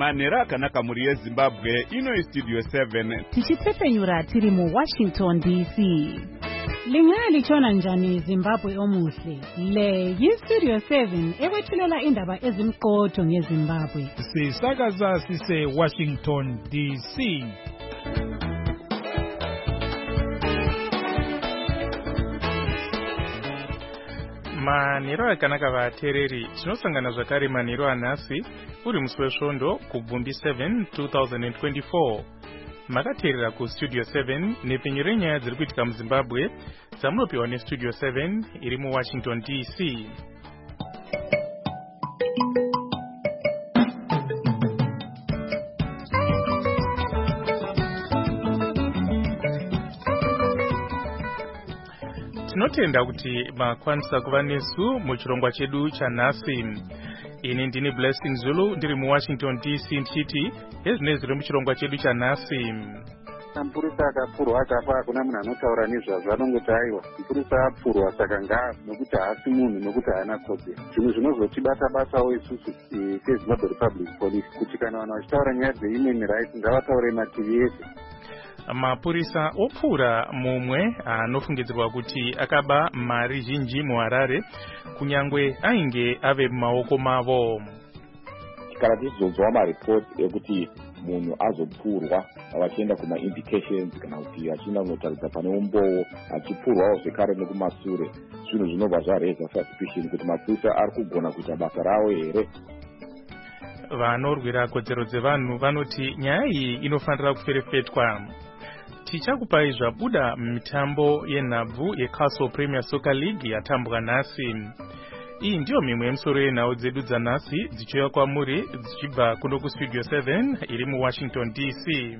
manhero akanaka mhuri yezimbabwe. Ino istudio 7 tichitsepenyura tiri muWashington DC. Lingalitshona njani Zimbabwe omuhle? Le yistudio 7 ekwethulela indaba ezimqotho ngeZimbabwe. Sisakaza sise Washington DC. Manhero akanaka vateereri, tinosangana zvakare manhero anhasi uri musi wesvondo kubvumbi 7 2024. Makateerera kustudio 7 nepfenyuro renyaya dziri kuitika muZimbabwe dzamunopiwa nestudio 7 iri muWashington DC. Tinotenda kuti makwanisa kuva nesu muchirongwa chedu chanhasi. Ini ndini Blessing Zulu ndiri muWashington DC ndichiti ezvine zviri muchirongwa chedu chanhasi. Mapurisa akapfurwa akafa kuna munhu anotaura nezvazvo, anongoti aiwa mapurisa apfurwa saka nokuti haasi munhu nokuti haana kodzero. Zvinhu zvinozotibata basawo isusu seZimbabwe Republic Police kuti kana vanhu vachitaura nyaya dzehuman rights ngavataure mativi ese. Mapurisa opfura mumwe anofungidzirwa kuti akaba mari zhinji muHarare kunyangwe ainge ave mumaoko mavo. Kana tichizodzwa maripoti ekuti munhu azopfurwa vachienda kuma-indications kana kuti achienda kunotaridza pane umbowo achipfurwawo zvekare nekumasure, zvinhu zvinobva zvareza suspicion kuti mapurisa ari kugona kuita basa ravo here. Vanorwira kodzero dzevanhu vanoti nyaya iyi inofanira kuferefetwa. Tichakupai zvabuda mitambo yenhabvu yeCastle Premier Soccer League yatambwa nhasi. Iyi ndiyo mimwe yemisoro yenhau dzedu dzanhasi dzichiuya kwamuri dzichibva kuno kustudio 7 iri muWashington DC.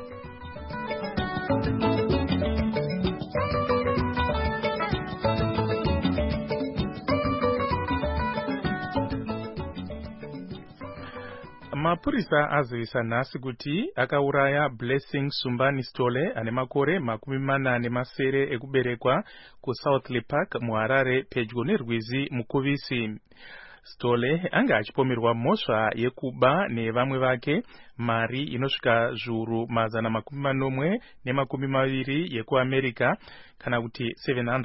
Mapurisa azivisa nhasi kuti akauraya Blessing Sumbani Stole ane makore 47 ekuberekwa kuSouth Park muHarare pedyo nerwizi mukuvisi. Stole anga achipomerwa mhosva yekuba nevamwe vake mari inosvika zviuru 120 yekuAmerica kana kuti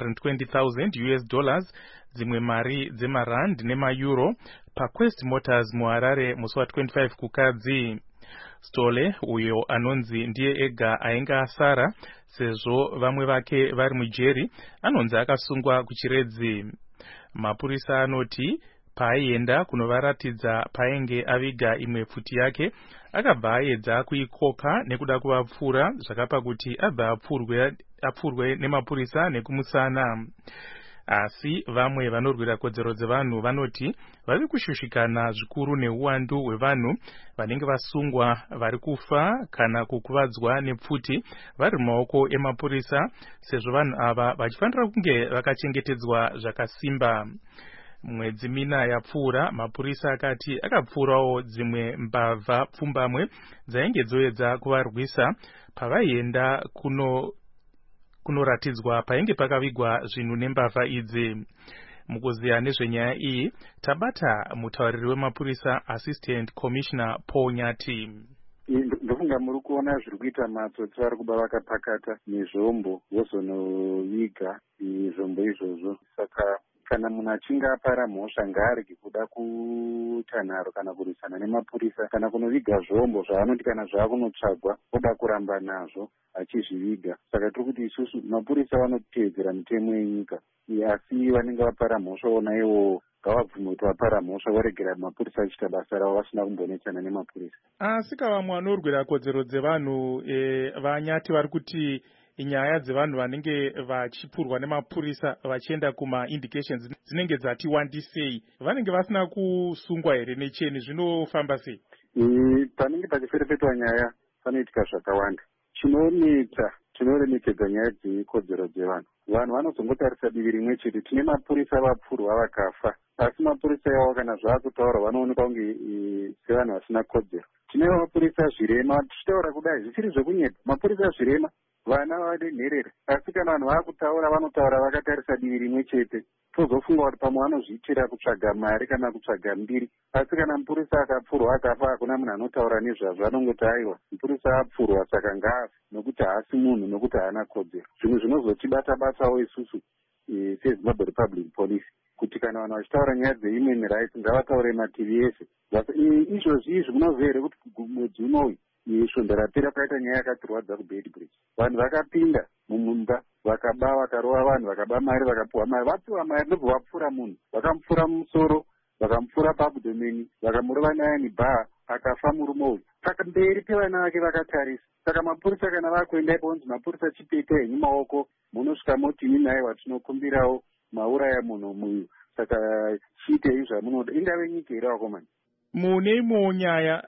$720,000 dzimwe mari dzemarand nemaeuro paQuest Motors muHarare musi wa25 kukadzi. Stole uyo anonzi ndiye ega ainge asara sezvo vamwe vake vari mujeri anonzi akasungwa kuchiredzi. Mapurisa anoti paaienda kunovaratidza paenge aviga imwe pfuti yake akabva aedza kuikoka nekuda kuvapfura zvakapa kuti abva apfurwe nemapurisa nekumusana. Asi vamwe vanorwira kodzero dzevanhu vanoti vari kushushikana zvikuru neuwandu hwevanhu vanenge vasungwa vari kufa kana kukuvadzwa nepfuti vari mumaoko emapurisa, sezvo vanhu ava vachifanira kunge vakachengetedzwa zvakasimba. Mwedzi mina yapfuura mapurisa akati akapfurawo dzimwe mbavha pfumbamwe dzainge dzoedza kuvarwisa pavaienda kunoratidzwa painge pakavigwa zvinhu nembavha idzi. Mukuziya nezvenyaya iyi tabata mutauriri wemapurisa Assistant Commissioner Paul Nyati. Ndofunga muri kuona zviri kuita matsotsi vari kuba vakapakata nezvombo vozonoviga zvombo izvozvo. Saka kana munhu achinge apara mhosva ngaarege kuda kutanharo kana kurwisana nemapurisa kana kunoviga zvombo zvaanoti kana zvaakunotsvagwa oda kuramba nazvo achizviviga. Saka tiri kuti isusu mapurisa vanotevedzera mitemo yenyika, asi vanenge vapara mhosva ona iwo ngavabvume kuti vapara mhosva voregera mapurisa achiita basa ravo vasina kumbonetsana nemapurisa. Asi vamwe vanorwira kodzero dzevanhu Vanyati vari kuti nyaya dzevanhu vanenge vachipurwa nemapurisa vachienda kuma-indications dzinenge dzati wandisei vanenge vasina kusungwa here necheni, zvinofamba sei? Panenge pachiferefetwa nyaya panoitika zvakawanda. Chinonetsa chinoremekedza nyaya dzekodzero dzevanhu, vanhu vanozongotarisa divi rimwe chete. Tine mapurisa vapfurwa vakafa, asi mapurisa yavo kana zvaakutaura vanoonekwa kunge sevanhu vasina kodzero. Tine mapurisa zvirema, tichitaura kudai zvisiri zvekunyepa. Mapurisa zvirema vana vadenherera. Asi kana vanhu vakutaura vanotaura vakatarisa divi rimwe chete, tozofunga kuti pamwe vanozviitira kutsvaga mari kana kutsvaga mbiri. Asi kana mupurisa akapfurwa akafa, hakuna munhu anotaura nezvazvo, anongoti aiwa mupurisa apfurwa saka ngaafe, nokuti haasi munhu, nokuti haana kodzero. Zvimwe zvinozotibata-batawo isusu seZimbabwe Republic Police, kuti kana vanhu vachitaura nyaya dzehuman rights ngavataure mativi ese. Izvozvi izvi munozwa here kuti mwedzi unoyu svondo rapera paita nyaya yakatirwadza kuBedbridge. Vanhu vakapinda mumumba vakaba, vakarova vanhu, vakaba mari, vakapiwa mari, vapiwa mari ndobva vapfura munhu, vakamupfura mumusoro, vakamupfura paabdomeni, vakamurova nayani bhaa, akafa murume uyu. Saka mberi pevana vake vakatarisa. Saka mapurisa kana vakuenda iponzi mapurisa chipeta henyu maoko, munosvika motini naye watinokumbirawo mauraya munhu muyu. Saka chiitei zvamunoda. Ingave nyika here vakomana. Mune imwewo nyaya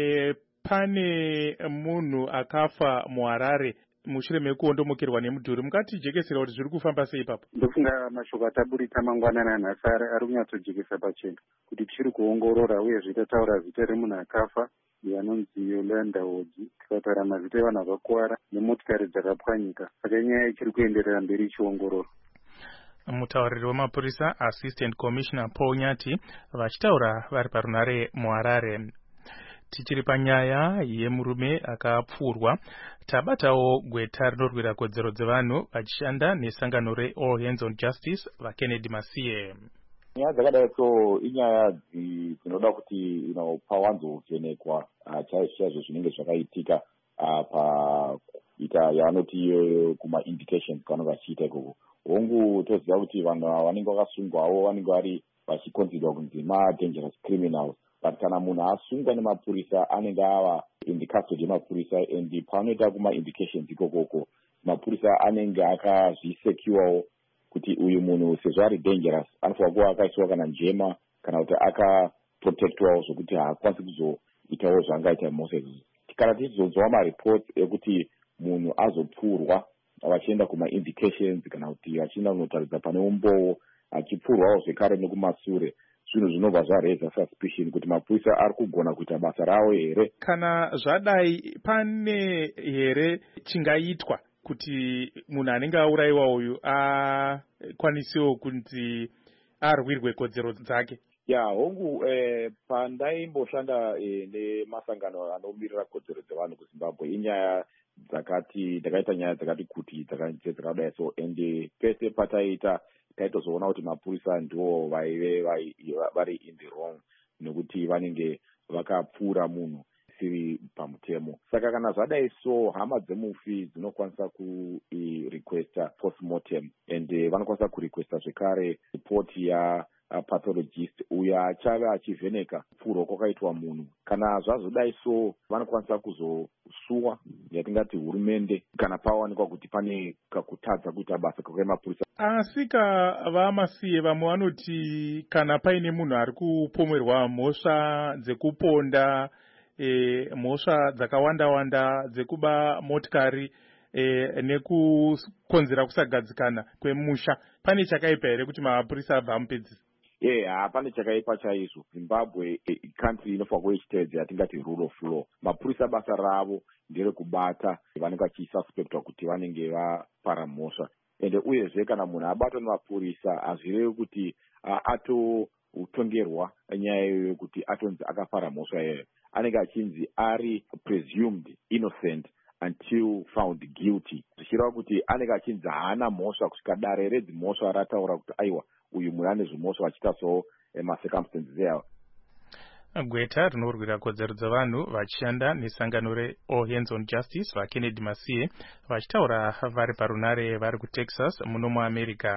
pane munhu akafa muHarare mushure mekuondomokerwa nemudhuri. Mukatijekesera kuti zviri kufamba sei ipapo? Ndofunga mashoko ataburika mangwanana nhasi ari kunyatsojekesa pachena kuti tichiri kuongorora, uye zvitataura zita remunhu akafa anonzi Yolanda Hodzi, tikataura mazita evanhu vakakuwara nemotikari dzakapwanyika. Saka nyaya ichiri kuenderera mberi ichiongororwa. Mutauriri wemapurisa Assistant Commissioner Paul Nyati vachitaura vari parunare muHarare. Tichiri panyaya yemurume akapfurwa, tabatawo gweta rinorwira kodzero dzevanhu vachishanda nesangano reAll Hands on Justice vaKennedy Masiye. Nyaya dzakadai so inyaya dzinoda kuti pawanzovhenekwa chaizvo zvinenge zvakaitika paita yavanoti kuma-indications kwavanenge vachiita ikoko. Hongu toziva kuti vanhu vanenge vakasungwawo vanenge vari vachikonzerwa kunzi ma-dangerous criminals. But kana munhu asungwa nemapurisa anenge ava in the custody yemapurisa, and panoita kuma-indications ikokoko mapurisa anenge akazvisecurewo kuti uyu munhu sezvo ari dangerous anofanira kuva akaiswa kana njema kana kuti akaprotectwawo zvokuti haakwanisi kuzoitawo zvaangaita mose. Kana tichizonzwa maripoti ekuti munhu azopfurwa vachienda kuma-indications kana kuti vachienda kunotaridza pane umbowo achipfurwawo zvekare nekumasure, zvinhu zvinobva zvareza suspicion kuti mapurisa ari kugona kuita basa ravo here. Kana zvadai pane here chingaitwa kuti munhu anenge aurayiwa uyu akwanisewo kunzi arwirwe kodzero dzake? Hongu pandaimboshanda nemasangano anomirira kodzero dzevanhu kuZimbabwe, inyaya ndakaita nyaya dzakati kuti dzakadai so, and pese pataiita taitozoona kuti mapurisa ndiwo vaive vari in the wrong nekuti vanenge vakapfura munhu siri pamutemo. Saka kana zvadai so, hama dzemufi dzinokwanisa kurequesta postmortem, and vanokwanisa kurequesta zvekare ripoti yapathologist uyo achave achivheneka kupfurwa kwakaitwa munhu. Kana zvazodai so, vanokwanisa kuzosuwa yatingati hurumende kana pawanikwa kuti pane kakutadza kuita basa kwemapurisa. Asi vamasiye vamwe vanoti kana paine munhu ari kupomerwa mhosva dzekuponda, mhosva dzakawanda-wanda dzekuba motikari nekukonzera kusagadzikana kwemusha, pane chakaipa here kuti mapurisa abva amupedzisa? Hapana chakaipa chaizvo. Zimbabwe country inofanira kuva ichiteedza yatingati rule of law. Mapurisa basa ravo nderekubata vanenge vachisuspectwa kuti vanenge vapara mhosva, ende uyezve kana munhu abatwa nemapurisa hazvirevi kuti atotongerwa nyaya iyoyo kuti atonzi akapara mhosva iyoyo. Anenge achinzi ari presumed innocent until found guilty, zvichireva kuti anenge achinzi haana mhosva kusvika dare redzimhosva rataura kuti aiwa uyu munhu ane zvimhosva vachiita so macircumstances eyawo. Gweta rinorwira kodzero dzevanhu vachishanda nesangano reAll Hands on Justice vaKennedy Masiye vachitaura vari parunare vari kuTexas muno muAmerica.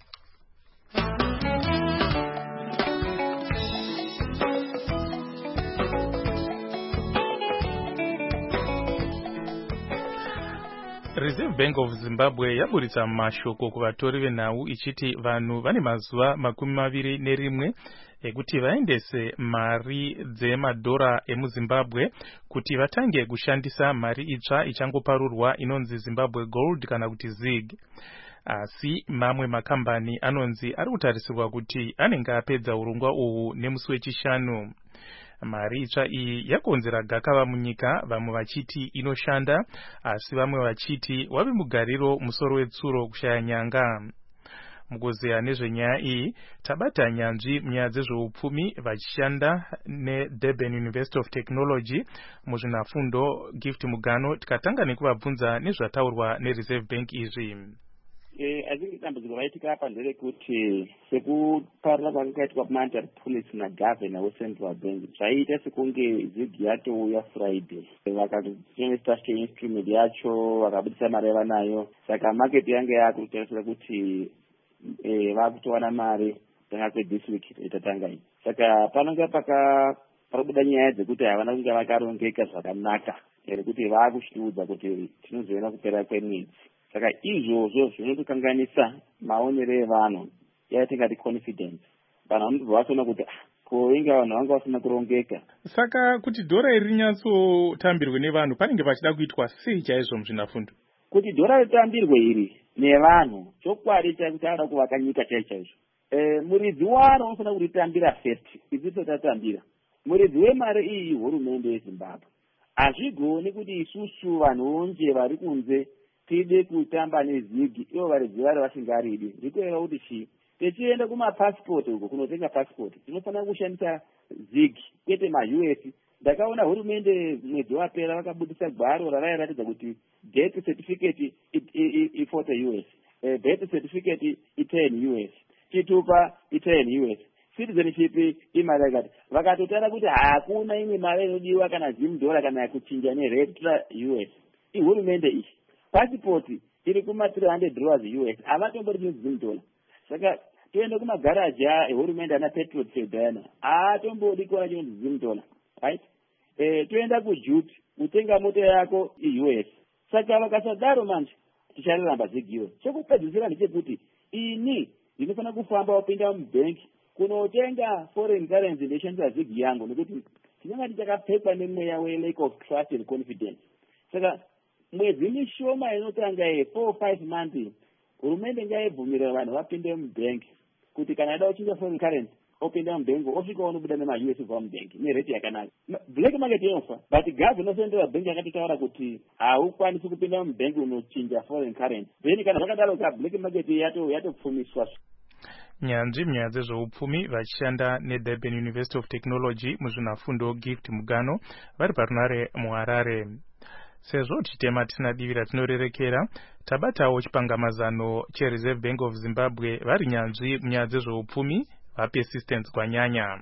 Reserve Bank of Zimbabwe yaburitsa mashoko kuvatori venhau ichiti vanhu vane mazuva 21 ekuti vaendese mari dzemadhora emuZimbabwe kuti vatange kushandisa mari itsva ichangoparurwa inonzi Zimbabwe Gold kana kuti ZiG. Asi mamwe makambani anonzi ari kutarisirwa kuti anenge apedza urongwa uhu nemusi wechishanu. Mari itsva iyi yakonzera gakava munyika, vamwe vachiti inoshanda, asi vamwe vachiti wave mugariro musoro wetsuro kushaya nyanga. Mukuzeya nezvenyaya iyi, tabata nyanzvi munyaya dzezveupfumi vachishanda neDurban University of Technology muzvinafundo Gift Mugano, tikatanga nekuvabvunza nezvataurwa neReserve Bank izvi. Asi dambudziko raitika apa nderekuti sekuparira kwakaitwa monetary policy nagovernor weCentral Bank zvaiita sekunge zigi yatouya Friday, vakatotengesa instrument yacho vakabudisa mari yavanayo, saka market yange yakutarisira kuti vakutowana mari tanga this week itatanga iyi. Saka panonga pakabuda nyaya dzekuti havana kunge vakarongeka zvakanaka, kuti vakushudza kuti tinozoona kupera kwemwedzi. Saka izvozvo zvinotokanganisa maonero evanhu yatingati confidence. Vanhu vanobva vachiona kuti koinge vanhu vanga vasina kurongeka. Saka kuti dhora iri rinyatsotambirwe nevanhu panenge pachida kuitwa sei chaizvo muzvinafundo? Kuti dhora ritambirwe iri nevanhu, chokwadi chakuti ada kuvaka nyika chaizvo. Muridzi waro unofanira kuritambira first, idziso tatambira. Muridzi wemari iyi hurumende yeZimbabwe. Hazvigoni kuti isusu vanhu nje vari kunze tide kutamba nezigi, ivo varidzi vari vasingaridi. Ndikureva kuti chii? Techienda kumapasipoti uko kunotenga pasipoti, tinofanira kushandisa zigi kwete maUS. Ndakaona hurumende mwedzi wapera vakabudisa gwaro rarairatidza kuti death certificate i40 US, birth certificate i10 US, chitupa i10 US, citizenship imari yakati. Vakatotara kuti hakuna imwe mari inodiwa kana $0 kana kuchinja neRetra US. Ihurumende iyi. Passport iri kuma $300 US, havatombori $0. Saka toenda kumagaraji ehurumende ana petrol sedana, hatombodi kuona $0. Right? Toenda kuJuti, utenga moto yako iUS. Saka vakasadaro manje, tichararamba zigiyo. Chekupedzisira ndechekuti ini ndinofanira kufamba upinda mubanki kunotenga foreign currency ndeshandisa zigi yangu, nekuti tinenge tichakapfekwa nemweya we-lack of trust and confidence. Saka mwedzi mishoma inotanga 4-5 months, hurumende ngaibvumira vanhu vapinde mubanki kuti kana ada kuchinja foreign currency opinda mubanki osvika unobuda nemaUS kubva mubanki nereti yakanaka. Black market inofa, but governor central bank yakatotaura kuti haukwanisi kupinda mubanki unochinja foreign currency. Then kana zvakadaro black market yatopfumiswa. Nyanzvi munyaya dzezveupfumi vachishanda neDurban University of Technology muzvinafundo Gift Mugano vari parunare muHarare. Sezvo chitema tisina divi ratinorerekera, tabatawo chipangamazano cheReserve Bank of Zimbabwe vari nyanzvi munyaya dzezveupfumi vapersistence kwanyanya.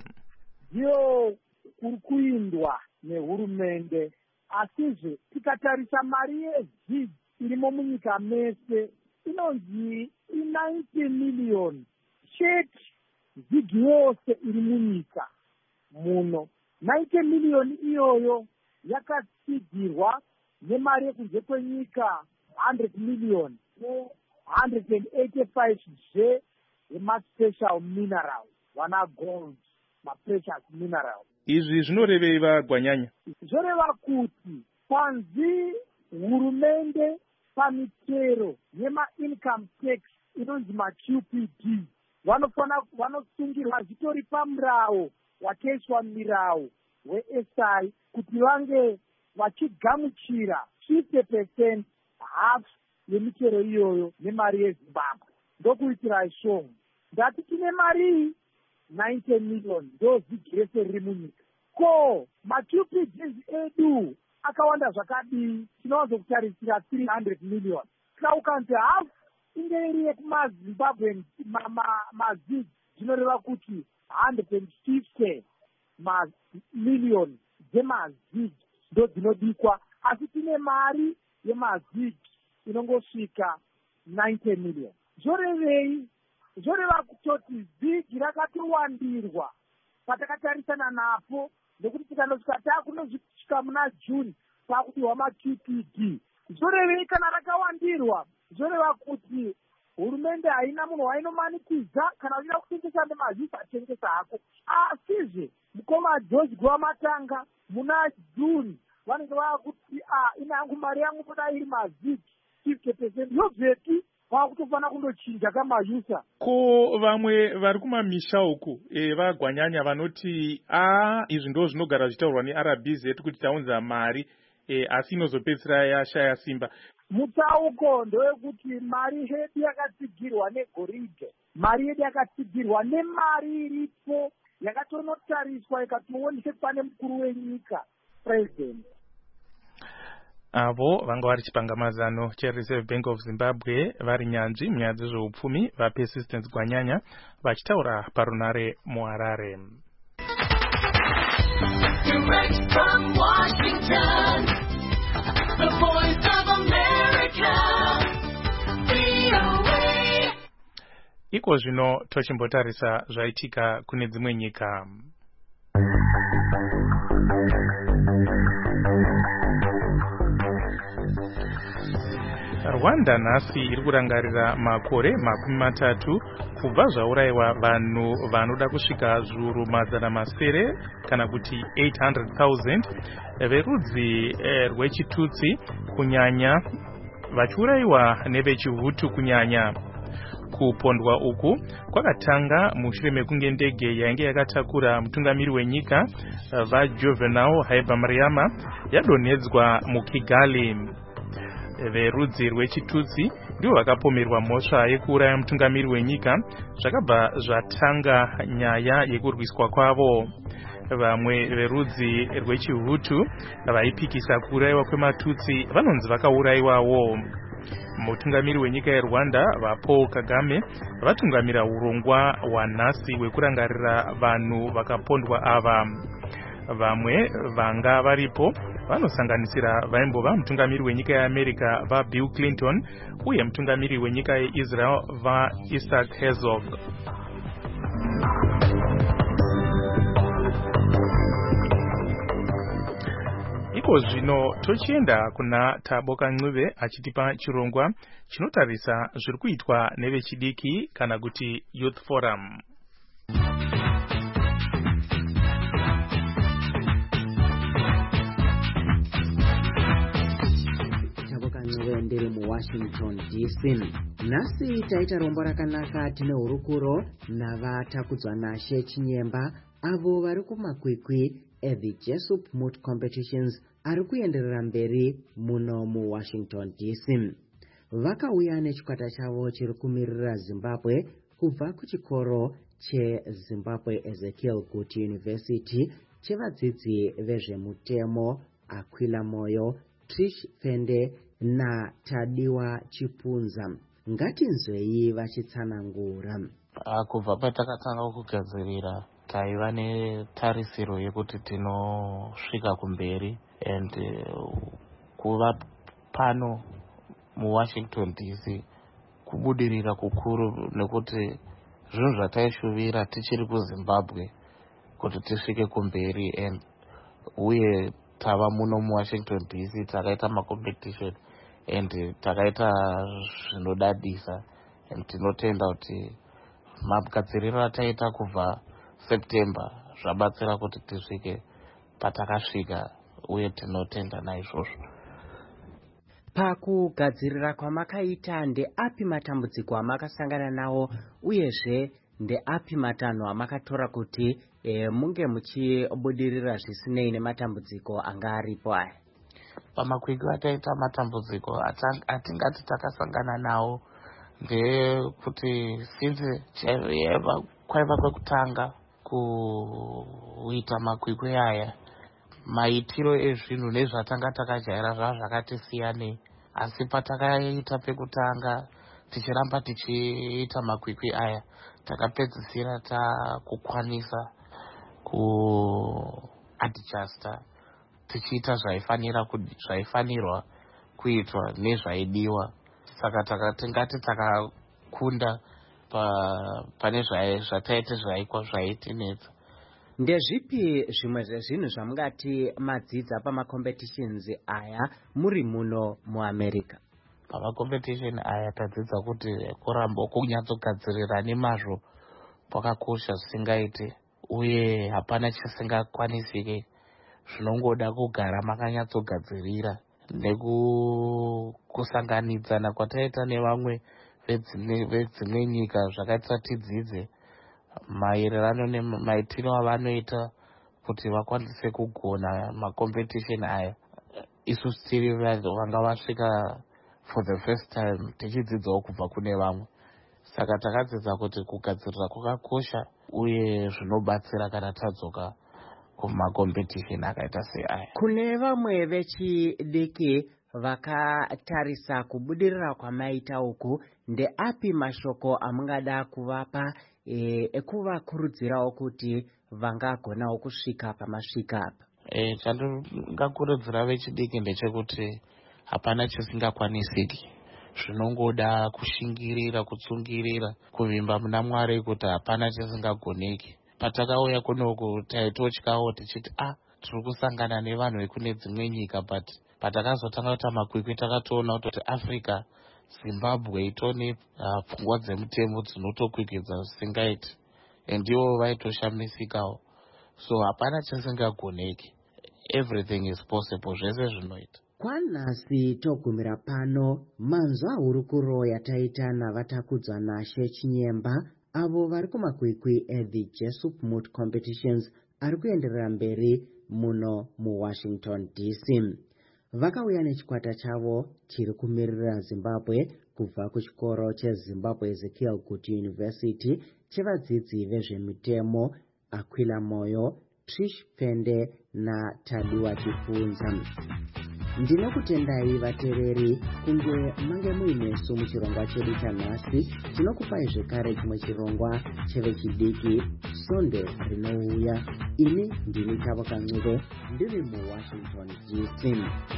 Ndiyo kurikuindwa nehurumende, asizve tikatarisa mari yezigi irimo munyika mese inonzi i90 million chete zigi yose iri munyika muno. 90 million iyoyo yakatsigirwa nemari yekunze kwenyika 100 million ne185 zve yemaspecial mineral, wana gold, maprecious mineral. Izvi zvinorevei vagwanyanya? Zvoreva kuti panzi hurumende pamitero yema-income tax inonzi maQPD vanosungirwa zvitori pamurawo wakaiswa mirawo weSI kuti vange vachigamuchira 50% half yemitero iyoyo nemari yeZimbabwe. Ndokuitira ishongo ndati tine mari 90 million ndozigi rese riri munyika. Ko maQPDs edu akawanda zvakadii? Tinowanzokutarisira 300 million. Saka ukanzi half inge iri yekumaZimbabwe mazigi, zvinoreva kuti 150 million dzemazigi ndo dzinodikwa, asi tine mari yemazigi inongosvika 90 million. Zvorevei? Zvoreva kutoti zigi rakatowandirwa patakatarisana napo, nekuti tikandosvika takunozvika muna June pakupiwa maQPD. Zvorevei kana rakawandirwa? Zvoreva kuti hurumende haina munhu wainomanikidza, kana uchida kutengesa nemazigi atengesa hako. Asizve mukoma George Gwamatanga muna June vanenge vakuti ina hangu mari yangu muda iri mazigi 50%. Yobveti kwakutofana kundochinja kamayusa. Ko vamwe vari kumamisha uku vagwanyanya vanoti izvi ndo zvinogara zvichitaurwa neRBZ kuti taunza mari asi inozopedzisira yashaya simba. Mutsauko ndewekuti mari yedu yakatsigirwa negoridhe, mari yedu yakatsigirwa nemari iripo yakatonotariswa ikatoonekwa pane mukuru wenyika president. Avo vanga vari chipangamazano cheReserve Bank of Zimbabwe vari nyanzvi munyaya dzezveupfumi vaPersistence Gwanyanya vachitaura parunare muHarare. Direct from Washington, the voice of America, VOA. Iko zvino tochimbotarisa zvaitika kune dzimwe nyika. Rwanda nhasi iri kurangarira makore 30 kubva zvaurayiwa vanhu vanoda kusvika zviuru 700 kana kuti 800,000 verudzi rwechitutsi kunyanya vachiurayiwa nevechihutu kunyanya. Kupondwa uku kwakatanga mushure mekunge ndege yainge yakatakura mutungamiri wenyika vaJuvenal Habyarimana yadonhedzwa muKigali. Verudzi rwechitutsi ndivo vakapomerwa mhosva yekuuraya mutungamiri wenyika zvakabva zvatanga nyaya yekurwiswa kwavo. Vamwe verudzi rwechihutu vaipikisa kuurayiwa kwematutsi vanonzi vakaurayiwawo. Mutungamiri wenyika yeRwanda vaPaul Kagame vatungamira urongwa hwanhasi hwekurangarira vanhu vakapondwa ava. Vamwe vanga varipo vanosanganisira vaimbova mutungamiri wenyika yeAmerica vaBill Clinton uye mutungamiri wenyika yeIsrael vaIsaac Herzog. Iko zvino tochienda kuna Thabo Kancube achitipa chirongwa chinotarisa zviri kuitwa nevechidiki kana kuti Youth Forum. Ndiri muWashington DC. Nhasi taita rombo rakanaka tine hurukuro navatakudzwa naShe Chinyemba avo vari kumakwikwi eThe Jesup Moot Competitions ari kuenderera mberi muno muWashington DC. Vakauya nechikwata chavo chiri kumirira Zimbabwe kubva kuchikoro cheZimbabwe Ezekiel Kuti University chevadzidzi vezvemutemo Aquila Moyo, Trish Pende naTadiwa Chipunza. Ngatinzwei vachitsanangura. Kubva patakatanga kugadzirira taiva netarisiro yekuti tinosvika kumberi and kuva pano muWashington DC kubudirira kukuru nekuti zvinhu zvataishuvira tichiri kuZimbabwe kuti tisvike kumberi and uye tava muno muWashington DC takaita macompetition and takaita zvinodadisa and tinotenda kuti magadziriro ataita kubva September zvabatsira kuti tisvike patakasvika uye tinotenda naizvozvo. Pakugadzirira kwamakaita ndeapi matambudziko amakasangana nawo uyezve ndeapi matanho amakatora kuti munge muchibudirira zvisinei nematambudziko anga aripo aya? Pamakwikwi ataita matambudziko atingati takasangana nawo ndekuti since kwaiva kwekutanga kuita makwikwi aya maitiro ezvinhu nezvatanga takajaira zvava zvakati siyanei, asi patakaita pekutanga tichiramba tichiita makwikwi aya takapedzisira takukwanisa kuadjusta tichiita zvaifanirwa kuitwa nezvaidiwa. Saka tingati takakunda pane zvataite zvaitinetsa. Ndezvipi zvimwe zvezvinhu zvamungati madzidza pamacompetitions aya muri muno muAmerica? Pamacompetition aya tadzidza kuti kuramba kunyatsogadzirira nemazvo kwakakosha zvisingaite, uye hapana chisingakwanisike. Zvinongoda kugara makanyatsogadzirira nekusanganidzana kwataita nevamwe vedzimwe nyika zvakaitira tidzidze maererano nemaitiro avanoita kuti vakwanise kugona makompetisheni aya. Isusu tiri vanga vasvika for the first time tichidzidzawo kubva kune vamwe, saka takadzidza kuti kugadzirira kwakakosha uye zvinobatsira kana tadzoka kumakompetisheni akaita seaya. Kune vamwe vechidiki vakatarisa kubudirira kwamaita uku, ndeapi mashoko amungada kuvapa ekuvakurudzirawo kuti vangagonawo kusvika pamasvika apa? Chandingakurudzira vechidiki ndechekuti hapana chisingakwanisiki, zvinongoda kushingirira, kutsungirira, kuvimba muna Mwari kuti hapana chisingagoneki. Patakauya kunoku taitotyawo tichiti tiri kusangana nevanhu vekune dzimwe nyika, but patakazotanga kuita makwikwi takatoona kuti Africa, Zimbabwe itone pfungwa dzemutemo dzinotokwikidza zvisingaiti, ndivo vaitoshamisikawo. So hapana chisingagoneki, everything is possible, zvese zvinoita. Kwanhasi togumira pano manzwa hurukuro yataita navatakudzwa naShe Chinyemba, avo vari kumakwikwi the Jesup Moot Competitions ari kuenderera mberi muno muWashington DC. Vakauya nechikwata chavo chiri kumirira Zimbabwe kubva kuchikoro cheZimbabwe Ezekiel Kuti University chevadzidzi vezvemitemo Aquila Moyo, Trish Pende naTadiwa Chifunza. Ndinokutendai vateereri kunge mange muinesu muchirongwa chedu chanhasi. Tinokupai zvekare chimwe chirongwa chevechidiki Sonde rinouya. Ini ndini Tavo Kancuve, ndiri muWashington DC.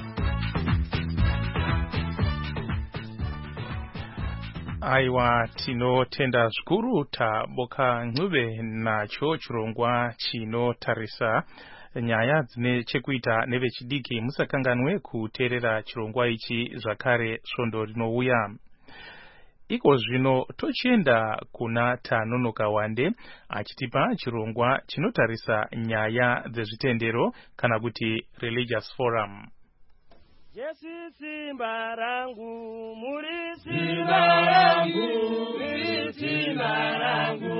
Aiwa, tinotenda zvikuru Tabo Ncube nacho chirongwa chinotarisa nyaya dzine chekuita nevechidiki. Musakanganwe kuteerera chirongwa ichi zvakare Svondo rinouya. Iko zvino tochienda kuna Tanonoka Wande achitipa chirongwa chinotarisa nyaya dzezvitendero kana kuti Religious Forum. Yesu simba rangu, muri simba rangu, muri simba rangu,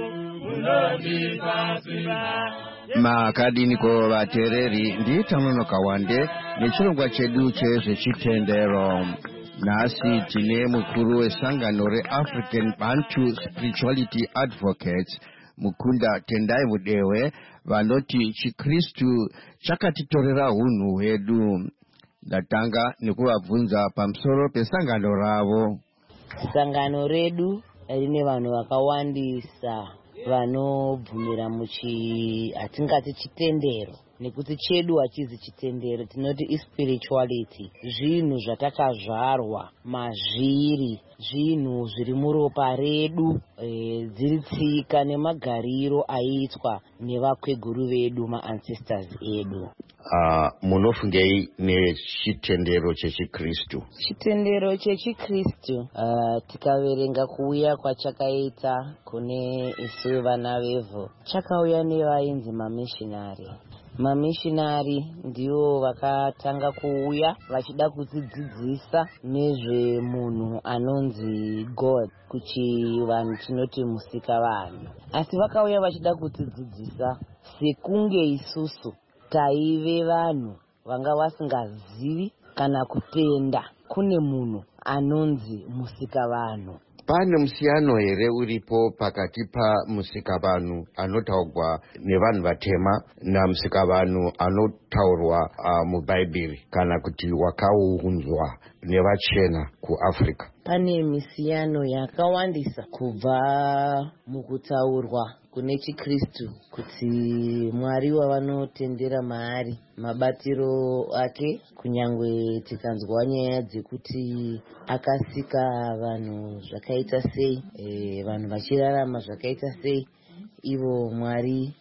munondipa simba. Makadiniko vateereri, ndi Tanonoka Wande nechirongwa chedu chezvechitendero. Nhasi tine mukuru wesangano reAfrican Bantu Spirituality Advocates, Mukunda Tendai Mudewe, vanoti Chikristu chakatitorera hunhu hwedu. Ndatanga nekuvabvunza pamusoro pesangano ravo. Sangano redu rine vanhu vakawandisa vanobvumira hatingati chitendero, nekuti chedu hachizi chitendero, tinoti ispirituality. Zvinhu zvatakazvarwa mazviri, zvinhu zviri muropa redu, dziri tsika nemagariro aiitwa nevakweguru vedu, maancestors edu. Munofungei nechitendero chechikristu? Chitendero chechikristu tikaverenga kuuya kwachakaita kune isu vana vevhu, chakauya nevainzi mamishinari. Mamishinari ndivo vakatanga kuuya vachida kutidzidzisa nezvemunhu anonzi God, kuchivanhu chinoti musika vanhu. Asi vakauya vachida kutidzidzisa sekunge isusu taive vanhu vanga vasingazivi kana kutenda kune munhu anonzi musika vanhu. Pane musiyano here uripo pakati pamusikavanhu anotaurwa nevanhu vatema namusikavanhu anotaurwa mubhaibheri kana kuti wakaunzwa nevachena kuAfrica? Pane misiyano yakawandisa kubva mukutaurwa kune chikristu kuti Mwari wavanotendera maari, mabatiro ake, kunyangwe tikanzwa nyaya dzekuti akasika vanhu zvakaita sei, vanhu vachirarama zvakaita sei, ivo Mwari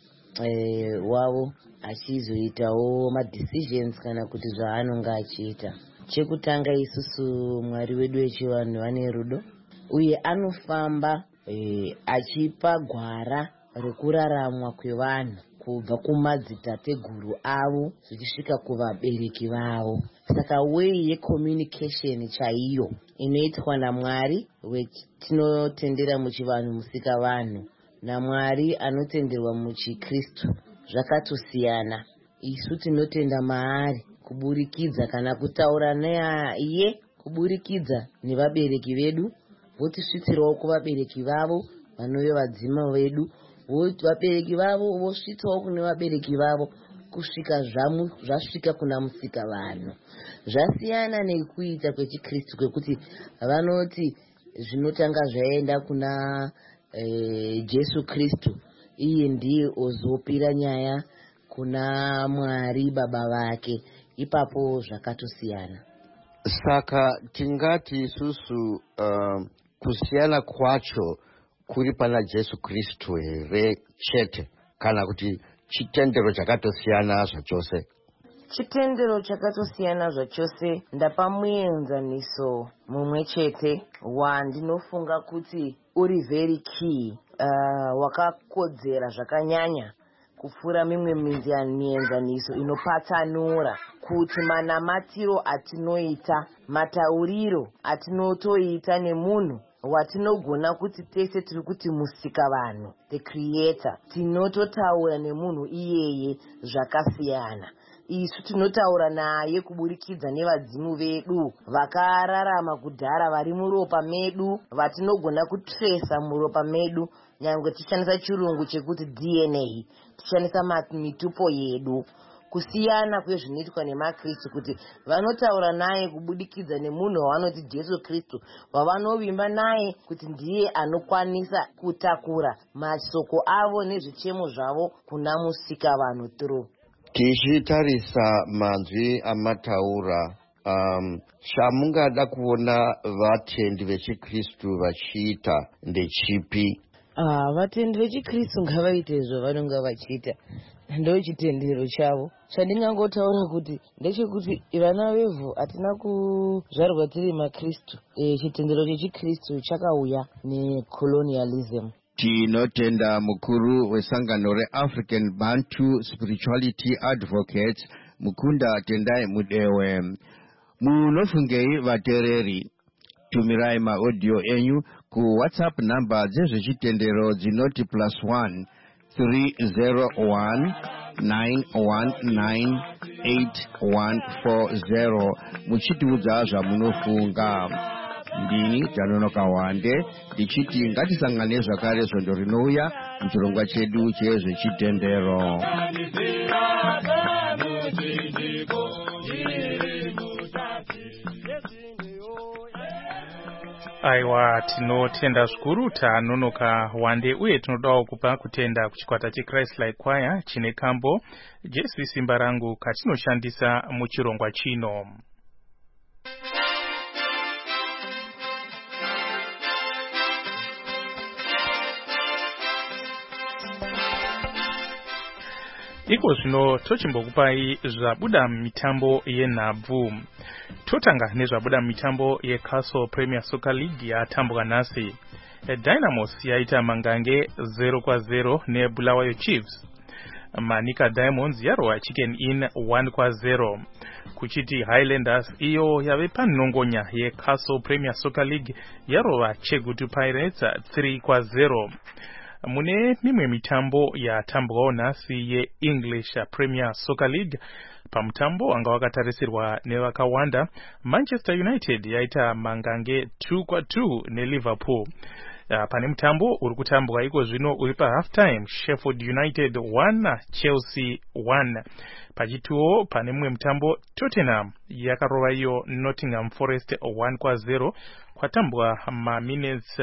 wavo achizoitawo madecisions kana kuti zvaanonga achiita. Chekutanga, isusu Mwari wedu wechivanhu vane rudo uye anofamba achipa gwara rekuraramwa kwevanhu kubva kumadzitateguru avo zvichisvika kuvabereki vavo. Saka way yecommunication chaiyo inoitwa naMwari wetinotendera muchivanhu musikavanhu naMwari anotenderwa muchiKristu zvakatosiyana. Isu tinotenda maari kuburikidza kana kutaura naye kuburikidza nevabereki vedu, votisvitsirawo kuvabereki vavo vanove vadzima vedu, vabereki vavo vosvitsawo kune vabereki vavo kusvika zvasvika kuna musikavanhu. Zvasiyana nekuita kwechiKristu kwekuti vanoti zvinotanga zvaenda kuna Jesu Kristu, iye ndiye ozopira nyaya kuna Mwari baba vake. Ipapo zvakatosiyana. Saka tingati isusu kusiyana kwacho kuri pana Jesu Kristu here chete kana kuti chitendero chakatosiyana zvachose? Chitendero chakatosiyana zvachose. Ndapa muenzaniso mumwe chete wandinofunga kuti uri very key, wakakodzera zvakanyanya kupfuura mimwe mienzaniso inopatsanura kuti manamatiro atinoita, matauriro atinotoita nemunhu watinogona kuti tese tiri kuti musikavanhu, the creator, tinototaura nemunhu iyeye zvakasiyana. Isu tinotaura naye kuburikidza nevadzimu vedu vakararama kudhara vari muropa medu, vatinogona kutresa muropa medu, nyangwe tichishandisa chirungu chekuti DNA, tichishandisa mitupo yedu. Kusiyana kwezvinoitwa nemaKristu kuti vanotaura naye kubudikidza nemunhu wavanoti Jesu Kristu, wavanovimba naye kuti ndiye anokwanisa kutakura masoko avo nezvichemo zvavo kuna musikavanhu through. Tichitarisa manzwi amataura, chamungada kuona vatendi vechiKristu vachiita ndechipi? Vatendi vechiKristu ngavaite zvavanonga vachiita, ndo chitendero chavo. Chandingangotaura kuti ndechekuti vana vevhu hatina kuzvarwa tiri maKristu. Chitendero chechiKristu chakauya necolonialism. Tinotenda mukuru wesangano reAfrican Bantu Spirituality Advocates Mukunda Tendai Mudewe. Munofungei vatereri, tumirai maaudio enyu ku WhatsApp number dzezvechitendero dzinoti +1 301 919 8140 muchitiudza zvamunofunga. Ndini Tanonoka Wande ndichiti ngatisangane zvakare svondo rinouya muchirongwa chedu chezvechitendero. Aiwa, tinotenda zvikuru Tanonoka Wande, uye tinodawo kupa kutenda kuchikwata cheChrist Like Choir chine kambo Jesu Simba Rangu katinoshandisa muchirongwa chino. Iko zvino tochimbokupai zvabuda mitambo yenhabvu. Totanga nezvabuda mitambo yeCastle Premier Soccer League yatambwa nhasi. Dynamos yaita mangange 0-0 neBulawayo Chiefs. Manika Diamonds yarwa Chicken Inn 1-0. Kuchiti Highlanders iyo yave panongonya yeCastle Premier Soccer League yarwa Chegutu Pirates 3-0. Mune mimwe mitambo yatambwawo nhasi yeEnglish Premier Soccer League, pamutambo wanga wakatarisirwa nevakawanda, Manchester United yaita mangange 2-2 neLiverpool. Pane mutambo uri kutambwa iko zvino uri pahalf time, Sheffield United 1 Chelsea 1. Pachituo pane mumwe mutambo, Tottenham yakarova iyo Nottingham Forest 1-0 kwatambwa maminutes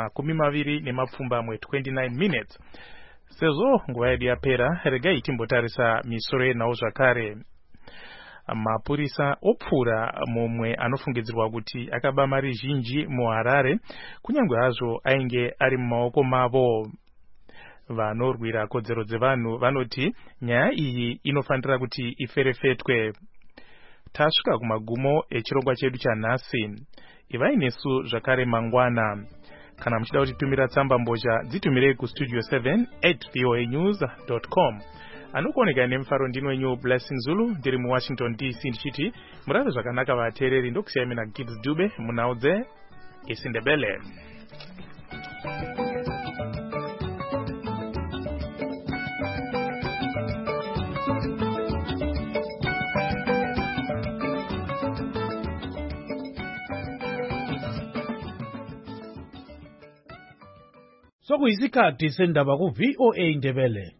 29 minutes. Sezvo nguva yedu yapera, regai timbotarisa misoro yenhau zvakare. Mapurisa opfura mumwe anofungidzirwa kuti akaba mari zhinji muHarare, kunyange hazvo ainge ari mumaoko mavo. Vanorwira kodzero dzevanhu vanoti nyaya iyi inofanira kuti iferefetwe. Tasvika kumagumo echirongwa chedu chanhasi. Ivai nesu zvakare mangwana. Kana muchida kutitumira tsamba mbozha, dzitumirei kustudio7@voanews.com. anokuoneka nemufaro ndinwenyu Blessing Zulu ndiri muWashington DC ndichiti murave zvakanaka vateereri ndokusiyai mina Gibbs Dube munhau dzeIsiNdebele. Sokuyisikhathi sendaba ku-VOA Indebele.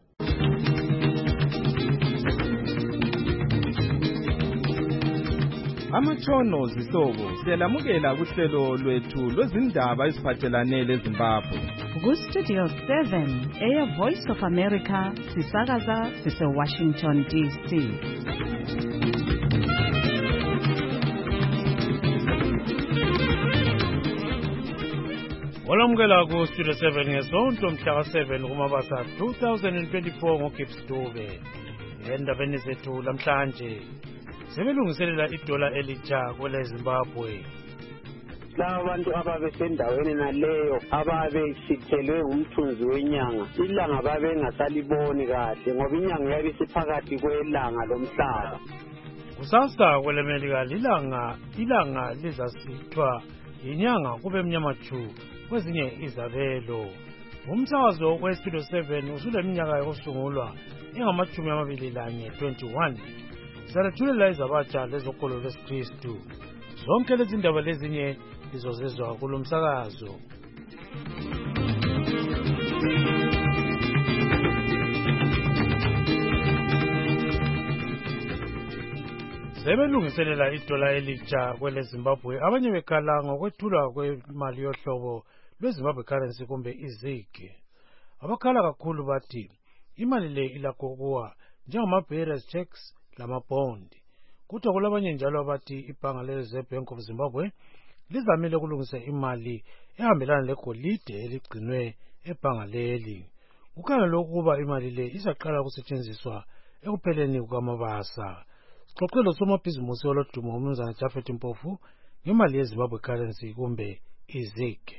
Amatshono zihlobo siyalamukela kuhlelo lwethu lwezindaba eziphathelane leZimbabwe. Ku-Studio 7 eya Voice of America sisakaza sise-Washington DC. Olamukela ku-Studio 7 ngesonto mhla ka-7 kuMabasa 2024 ngoGibbs Dube. Endabeni zethu lamhlanje sebelungiselela idola elitsha kwele Zimbabwe. Laba bantu ababesendaweni naleyo ababeshithelwe ngumthunzi wenyanga ilanga babengasaliboni kahle ngoba inyanga yabe isiphakathi kwelanga lomhlaba. Kusasa kwelemelika ilanga lizasithwa inyanga kube mnyama chu kwezinye izabelo. Umsakazo weStudio 7 usuleminyaka yokusungulwa engama-21 21. Sarathulela izabatsha lezokolo lwesikristu. Zonke lezi ndaba lezinye lizozezwa kulo msakazo. Sebelungiselela idola elitsha kwele Zimbabwe abanye bekhala ngokwethulwa kwemali yohlobo lweZimbabwe currency kumbe izigi. Abakhala kakhulu bathi imali le ilakho kuwa njengama-bearers checks lama-bond. Kuthiwa kulabanye njalo abathi ibhanga le-Reserve Bank of Zimbabwe lizamile ukulungisa imali ehambelana legolide eligcinwe ebhanga leli. Kukhangelwe ukuba imali le izaqala ukusetshenziswa ekupheleni kukaMabasa. Sixoxe losomabhizimusi olodumo uMnumzana Japhet Mpofu ngemali yeZimbabwe currency kumbe izigi.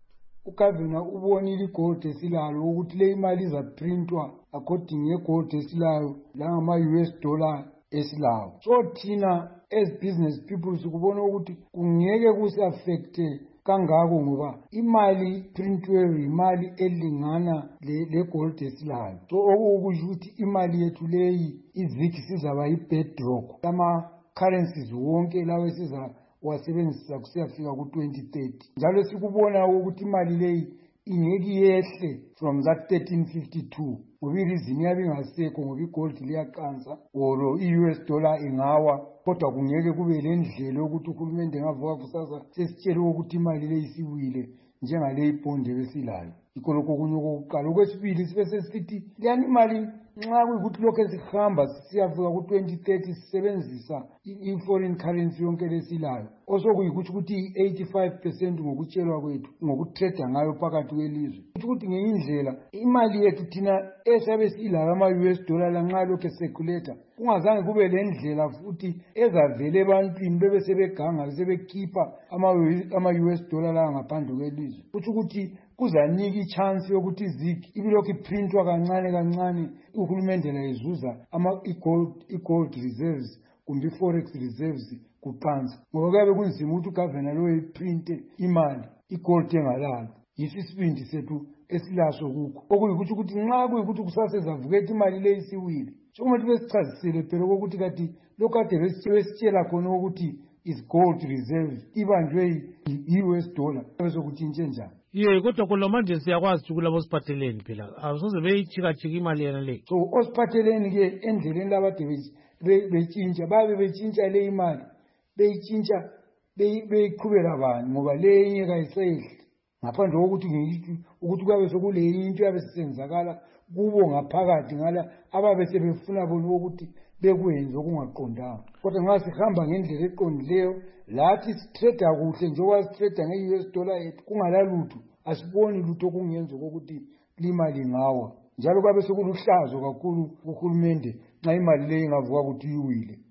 Ukavina ubonile igold esilalo ukuthi le imali izaprintwa according negold esilayo langama-US dollar esilayo. So thina as business people sikubona ukuthi kungeke kusi-affecte kangako ngoba imali printweyo imali elingana le-gold esilayo. So okusho ukuthi imali yethu leyi izigi sizaba yi-bedrock ama-currencies wonke lawo wasebenzisa kusiyafika ku-2030. Njalo sikubona ukuthi imali leyi ingeke yehle from that 1352 ngoba irizini yabe ingasekho ngoba igold liyaqansa or i-US dollar ingawa kodwa kungeke kube lendlela yokuthi uhulumende engavuka kusasa sesitshele ukuthi imali leyi isiwile njengale ibhondi ebesilayo. Yikho lokho okunye okokuqala. Okwesibili sibe sesithi leyani imali nxa kuyikuthi lokhu esihamba siyafika ku-2030 sisebenzisa i-foreign currency yonke lesilayo osokuyikuthi ukuthi i-85% ngokutshelwa kwethu ngokutreda ngayo phakathi kwelizwe. Ukuthi ngenye indlela imali yethu thina esabe silayo ama-US dollar lanxa lokhu eseculator kungazange kube le ndlela futhi ezavele ebantwini bebe sebeganga sebekhipha ama-US dollar la ngaphandle kwelizwe. Ukuthi kuzanika ichance yokuthi izigi ibilokhu iprintwa kancane kancane uhulumende la izuza i-gold reserves kumbe i-forex reserves kuqansa ngoba kuyabe kunzima ukuthi ugavana loyo iprinte imali igold engalalo. Yiso isibindi sethu esilaso kukho okuyikuthi ukuthi nxa kuyikuthi kusasa ezavukethi imali le isiwile sokumele besichazisele phela ukuthi kati lokhu kade besitshela khona ukuthi is gold reserve ibanjwe i-US dollar besokutshintshe njani. Kodwa khona manje siyakwazi ukuthi kulabo siphatheleni phela asoze beyijika-jika imali yana le. So osiphatheleni-ke endleleni labade betshintsha babe betshintsha le imali beyitshintsha beyiqhubela bani ngoba le inye kayisehle ngaphandle kokuthi kuyabe sekule into yabe sisenzakala kubo ngaphakathi ngala ababe sebefuna bona ukuthi bekwenze okungaqondanga. Kodwa nxa sihamba ngendlela eqondileyo lathi sitreda kuhle njengoba sitreda nge-US dollar yethu kungalalutho asiboni lutho okungenza kokuthi limali ngawa njalo kwabe sekuluhlazo kakhulu kuhulumende nxa imali leyo ingavuka ukuthi iwile.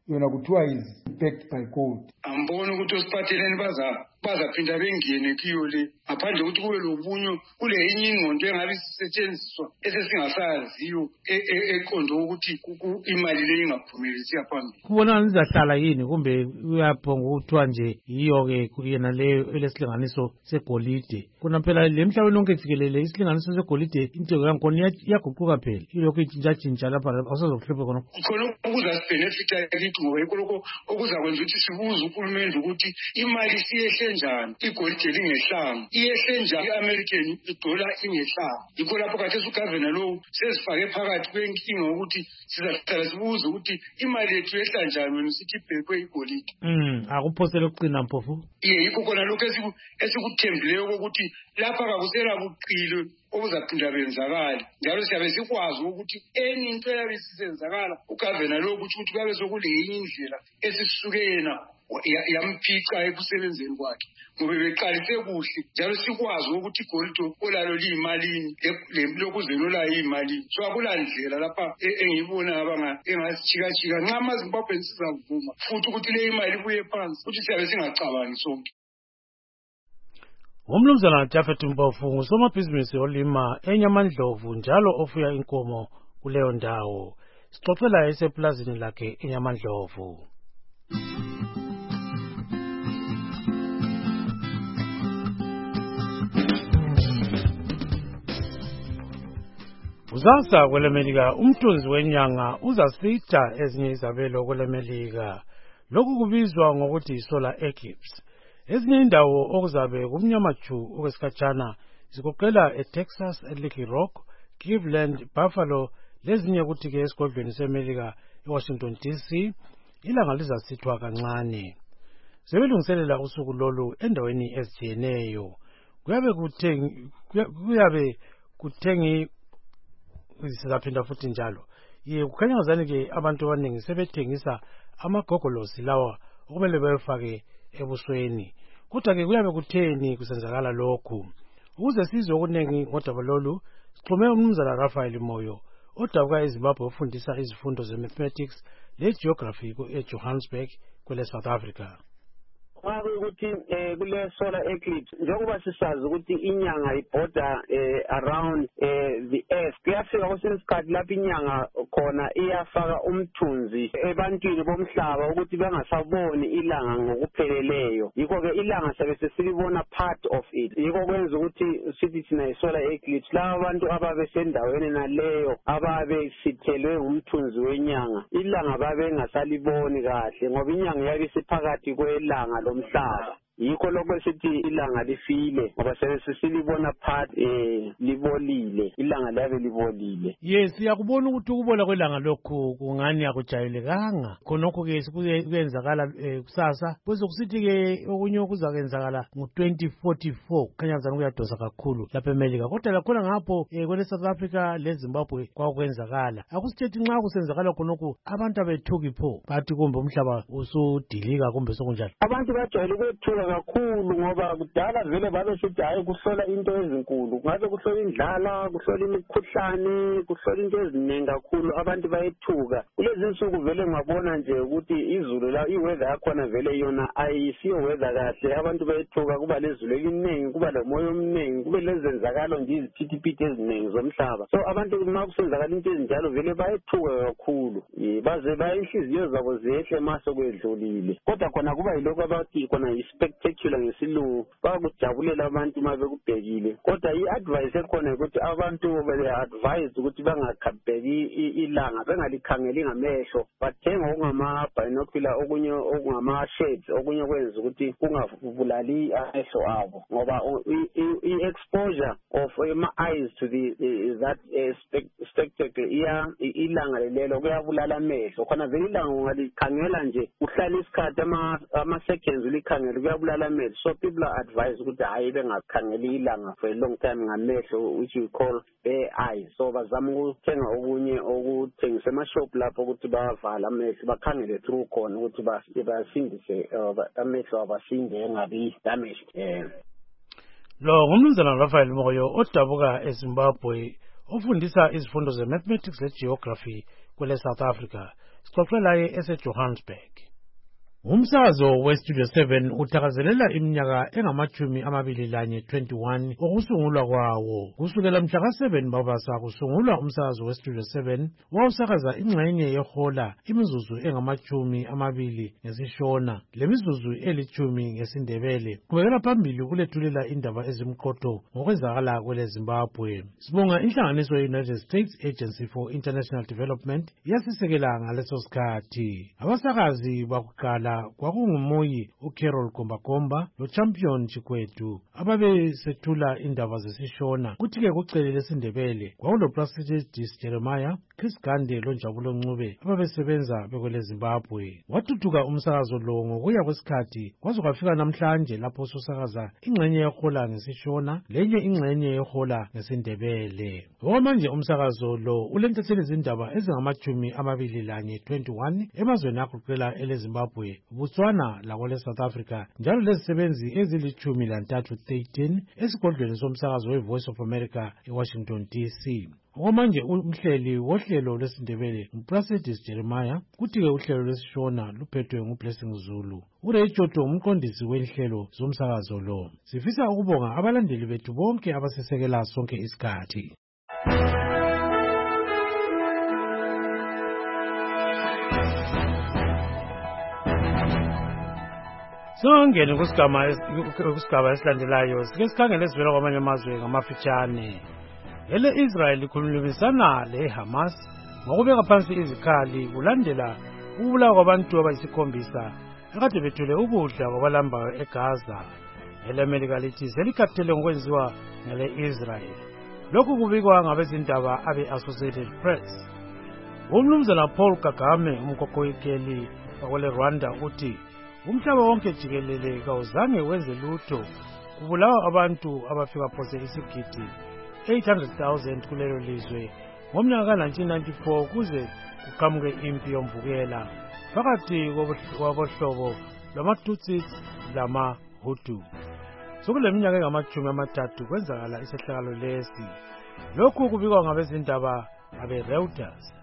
yona kuthiwa is backed by code. Ambona ukuthi osiphatheleni bazaphinda bengene kiyo le ngaphandle ukuthi kube lobunyo kule enye ingqondo engabe isetshenziswa esesingasaziyo eqondo ukuthi imali le ingaphumelelisi yaphambili. Kubona nizahlala yini kumbe uyaphonga ukuthiwa nje yiyo-ke yena leyo elesilinganiso segolide. Kuna phela le mhlabeni lonke jikelele isilinganiso segolide intego yankhona iyaguquka phela ilokhu itshintshatshintsha lapha awusazokuhluphe khona. Khona ukuzasibhenefitha kithi ngoba yikho lokho okuzakwenza ukuthi sibuze uhulumende ukuthi imali siyehle njani, igolide lingehlanga iyehle njani, i-American idola ingehlanga. Yikho lapho khathesi ugavana lowo sezifake phakathi kwenkinga ukuthi sizahlala sibuze ukuthi imali yethu yehla njani wena sithi ibhekwe igolide. Akuphosele ukucina mpofu. Yikho khona lokho esikuthembileyo ukuthi lapha kakusela buqili obuzaphinda benzakala. Njalo siyabe sikwazi ukuthi enye into eyabe isenzakala ugavana lowo ukuthi kabe sokule indlela esisuke yena yamphica ekusebenzeni kwakhe ngoba beqalise kuhle njalo sikwazi ukuthi igolide olalo liyimalini lokuzenola yimalini. So akulandlela lapha engiyibona engasichika nxa amaZimbabwe sizavuma futhi ukuthi le imali ibuye phansi ukuthi siyabe singacabangi sonke. Ngumnumzana Jafet Mpofu ngusomabhizinisi olima eNyamandlovu njalo ofuya inkomo kuleyo ndawo. Sixoxela eseplazini lakhe eNyamandlovu. Uzasa kwelemelika umthunzi wenyanga uzasitha ezinye izabelo kwelemelika. Lokhu kubizwa ngokuthi solar eclipse. Ezinye indawo okuzabe kumnyama chu okwesikhatshana zigoqela eTexas, eLittle Rock, Cleveland, Buffalo lezinye kuthi-ke esigodlweni seMelika eWashington DC ilanga lizasithwa kancane. Sebelungiselela usuku lolu endaweni ezitshiyeneyo. Kuyabe kuthengi sizaphinda futhi njalo. Kukhanya ngazani-ke abantu abaningi sebethengisa amagogolosi lawa okumele befake ebusweni. Kodwa-ke kuyabe kutheni kusenzakala lokhu? Ukuze sizwe okunengi ngodaba lolu, sixhume umnumzana Raphael Moyo odabuka eZimbabwe ofundisa izifundo ze-mathematics le-geography eJohannesburg kwele South Africa. Ngabe ukuthi kule solar eclipse njengoba sisazi ukuthi inyanga ibhoda around the earth, kuyafika kwesinye isikhathi lapho inyanga khona iyafaka umthunzi ebantwini bomhlaba ukuthi bengasaboni ilanga ngokupheleleyo. Yikho-ke ilanga sabe sesilibona part of it. Yikho kwenza ukuthi sithi thina i-solar eclipse laba abantu ababesendaweni naleyo ababesithelwe ngumthunzi wenyanga ilanga babengasaliboni kahle ngoba inyanga yabe isiphakathi kwelanga lomhlaba. Yikho lokho sithi ilanga lifile ngoba sesilibona part libolile, ilanga labe libolile. Yes, siyakubona ukuthi ukubola kwelanga lokhu kungani akujayelekanga. Khonokho-ke kuyenzakala kusasa bese kusithi-ke okunye okuzakwenzakala ngo-2044 kukhanya ngazani kuyadosa kakhulu lapha eMelika. Kodwa lakhona ngapho kwele South Africa leZimbabwe kwakwenzakala. Akusithethe nxa kusenzakala khonokho abantu abethuki pho bathi kumbe umhlaba usudilika kumbe sokunjalo. Abantu bajayele ukwethuka kakhulu ngoba kudala vele babesithi hayi kuhlola into ezinkulu, ngabe kuhlola indlala, kuhlola imikhuhlane, kuhlola into eziningi kakhulu, abantu bayethuka. Kulezi nsuku vele ngabona nje ukuthi izulu la iweather yakhona vele yona ayisiyo weather kahle, abantu bayethuka, kuba lezulu eliningi, kuba lomoya omningi, kube lezenzakalo nje iziphithiphithi eziningi zomhlaba. So abantu uma kusenzakala into ezinjalo vele bayethuka kakhulu, baze bayinhliziyo zabo zehle maso kwedlulile. Kodwa khona kuba yilokho abathi khona spectacular ngesilungu, bakujabulela abantu uma bekubhekile. Kodwa i-advice ekhona ukuthi abantu bele-advise ukuthi bangakhabheki ilanga, bengalikhangeli ngamehlo, bathenga okungama-binocular, okunye okungama-shades, okunye kwenza ukuthi kungavulali amehlo abo ngoba i-exposure of ama-eyes to that spectacle ilanga lelo kuyabulala amehlo. Khona vele ilanga ungalikhangela nje uhlala isikhathi ama-seconds ulikhangela kuyabulala amehlo. So people are advised ukuthi hayi bengakhangeli ilanga for a long time ngamehlo, which we call bare eyes. So bazama ukuthenga okunye okuthengisa emashop lapho ukuthi bavala amehlo bakhangele through khona ukuthi basindise amehlo abasinde engabi damaged. Lo ngumnumzana Raphael Moyo odabuka eZimbabwe ofundisa izifundo ze-mathematics le-geography kwele South Africa. sixoxela eseJohannesburg. Umsakazo weStudio 7 uthakazelela iminyaka engama-21 okusungulwa kwawo. Kusukela mhla ka-7 Mbabasa kusungulwa umsakazo weStudio 7 wawusakaza ingxenye yehola imizuzu engama-20 ngesishona lemizuzu eli-10 ngesindebele. Kubekela phambili kulethulela indaba ezimqotho ngokwenzakala kweleZimbabwe. Sibonga inhlanganiso ye-United States Agency for International Development yasisekela ngaleso sikhathi. Abasakazi bakuqala kwakungumuyi uCarol Kombakomba loChampion Chikwethu ababesethula indaba zesishona. Kuthi-ke kucele lesindebele kwakuloPlacidus Jeremiah, Chris Gande loNjabulo Ncube ababesebenza bekweleZimbabwe. Wathuthuka umsakazo lo ngokuya kwesikhathi kwaze kwafika namhlanje lapho usakaza ingxenye yehola ngesishona lenye ingxenye yehola ngesindebele. Okwamanje umsakazo lo ulentatheli izindaba ezingama-21 emazweni agoqela eleZimbabwe, Botswana lakwele South Africa, njalo lezisebenzi ezili-13 esigodlweni somsakazo we-Voice of America eWashington DC. Okwamanje umhleli wohlelo lwesindebele nguPlacidus Jeremiah, kuthi-ke uhlelo lwesishona luphethwe nguBlessing Zulu. uRay Joto umqondisi wenhlelo zomsakazo lo. Sifisa ukubonga abalandeli bethu bonke abasesekela sonke isikhathi. Songene kusigaba esilandelayo sike sikhangele esivela kwamanye amazwe ngamafitshane. Israel ikhulumisana leHamas ngokubeka phansi izikhali kulandela ukubulawa kwabantu abayisikhombisa akade bethule ukudla kwabalambayo eGaza. America lithi selikhathele ngokwenziwa ngele-Israel. Lokhu kubikwa ngabezindaba abe-Associated Press. Umnumzana Paul Kagame umkhokheli wakwele Rwanda uthi umhlaba wonke jikelele kawuzange wenze lutho kubulawa abantu abafika phose isigidi 800,000 kulelo lizwe ngomnyaka ka-1994 kuze kuqhamuke impi yomvukela phakathi kwabohlobo lwama-Tutsis lama-Hutu. Sokule minyaka engama-30 kwenzakala isehlakalo lesi. Lokhu kubikwa ngabezindaba abe-Reuters.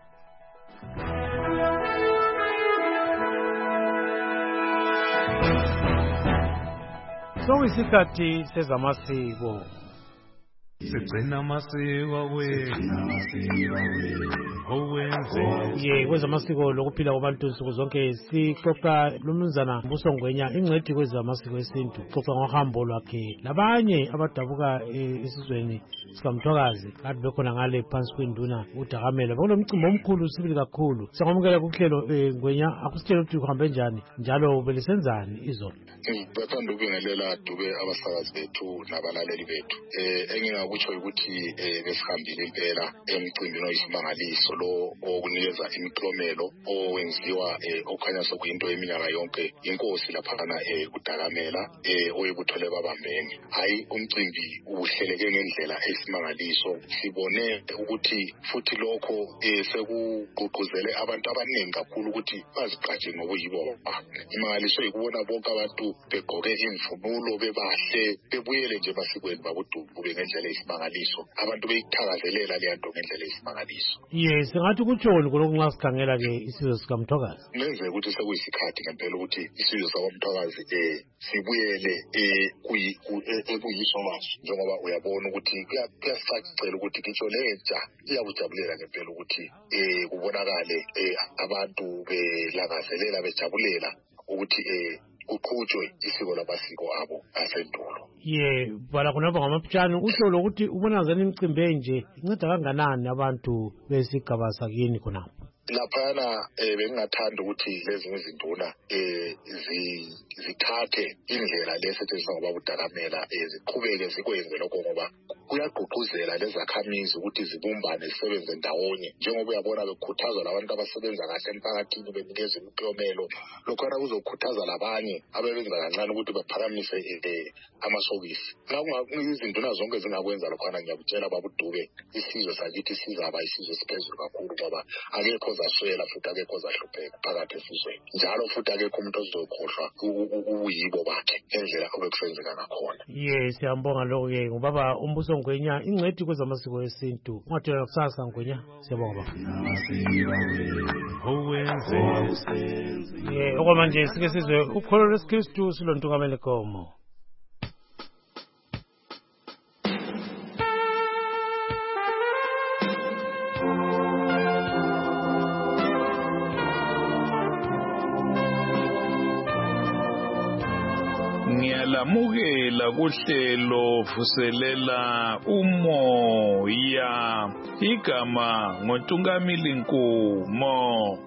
Sokuyisikhathi sezamasiko. Sigcina amasiko kwezamasiko lokuphila kwabantu nsuku zonke sixoxa lumnumzana Mbuso Ngwenya ingcedi kwezamasiko esintu. Xoxa ngohambo lwakhe labanye abadabuka esizweni sikaMthwakazi kade bekhona ngale phansi kwenduna uDakamela. Bekulomcimbi omkhulu sibili kakhulu. Siyamukela kuhlelo Ngwenya, akusitshela ukuthi kuhambe njani njalo belisenzani izolo. Bathanda ukubingelela dube abasakazi bethu nabalaleli bethu. Engingakutsho ukuthi besihambile impela emcimbini oyisimangaliso lo okunikeza imiklomelo owenziwa okhanya sokuyinto yeminyaka yonke inkosi laphana uDakamela oyebuthole babambene. Hayi, umcimbi uhleleke ngendlela eyisimangaliso. Sibone ukuthi futhi lokho sekugqugquzele abantu abaningi kakhulu ukuthi bazigqaje ngokuyibo. Imangaliso yikubona bonke abantu begqoke imvunulo bebahle bebuyele nje emasiko babudube ngendlela eyisimangaliso. Abantu beyithakazelela le nto ngendlela eyisimangaliso. Yes, ngathi kutshoni lokho nxa sikhangela ke isizwe sikaMthwakazi. Kungenzeka ukuthi sekuyisikhathi ngempela ukuthi isizwe sakaMthwakazi sibuyele ekuyiso maso, njengoba uyabona ukuthi kuyasicacela ukuthi ngitsho lentsha iyakujabulela ngempela ukuthi kubonakale abantu belangazelela bejabulela ukuthi kuqhutshwe isiko lamasiko abo asendulo. Bhala khonapho ngamapitshane usho lokuthi ubonakazana imicimbi enje inceda kanganani abantu besigaba sakini khonapho. Laphana bengingathanda ukuthi lezi izinduna zithathe indlela lesetshenziswa ngoba uDakamela ziqhubeke zikwenze lokho ngoba kuyagqugquzela lezakhamizi ukuthi zibumbane zisebenze ndawonye, njengoba uyabona bekhuthazwa labantu abasebenza kahle emphakathini benikeza imiklomelo. Lokhona kuzokhuthaza labanye ababenza kancane ukuthi baphakamise amasokisi. Izinduna zonke zingakwenza lokhona ngiyakutshela babudube isizwe sakithi sizaba isizwe esiphezulu kakhulu ngoba akekho ozaswela futhi akekho ozahlupheka phakathi esizweni njalo futhi akekho umuntu ozokhohlwa ubuyibo bakhe ngendlela obekusenzeka ngakhona. Siyambonga lokho-ke ngubaba Umbuso Ngwenya, ingcwethi kwezamasiko esintu. Ungathola kusasa Ngwenya. Siyabonga baba. Okwamanje sike sizwe ukholo lwesikristu silontungameli Komo. Ngiyalamukela kuhlelo vuselela umoya, igama ngoNtungamili Nkumo.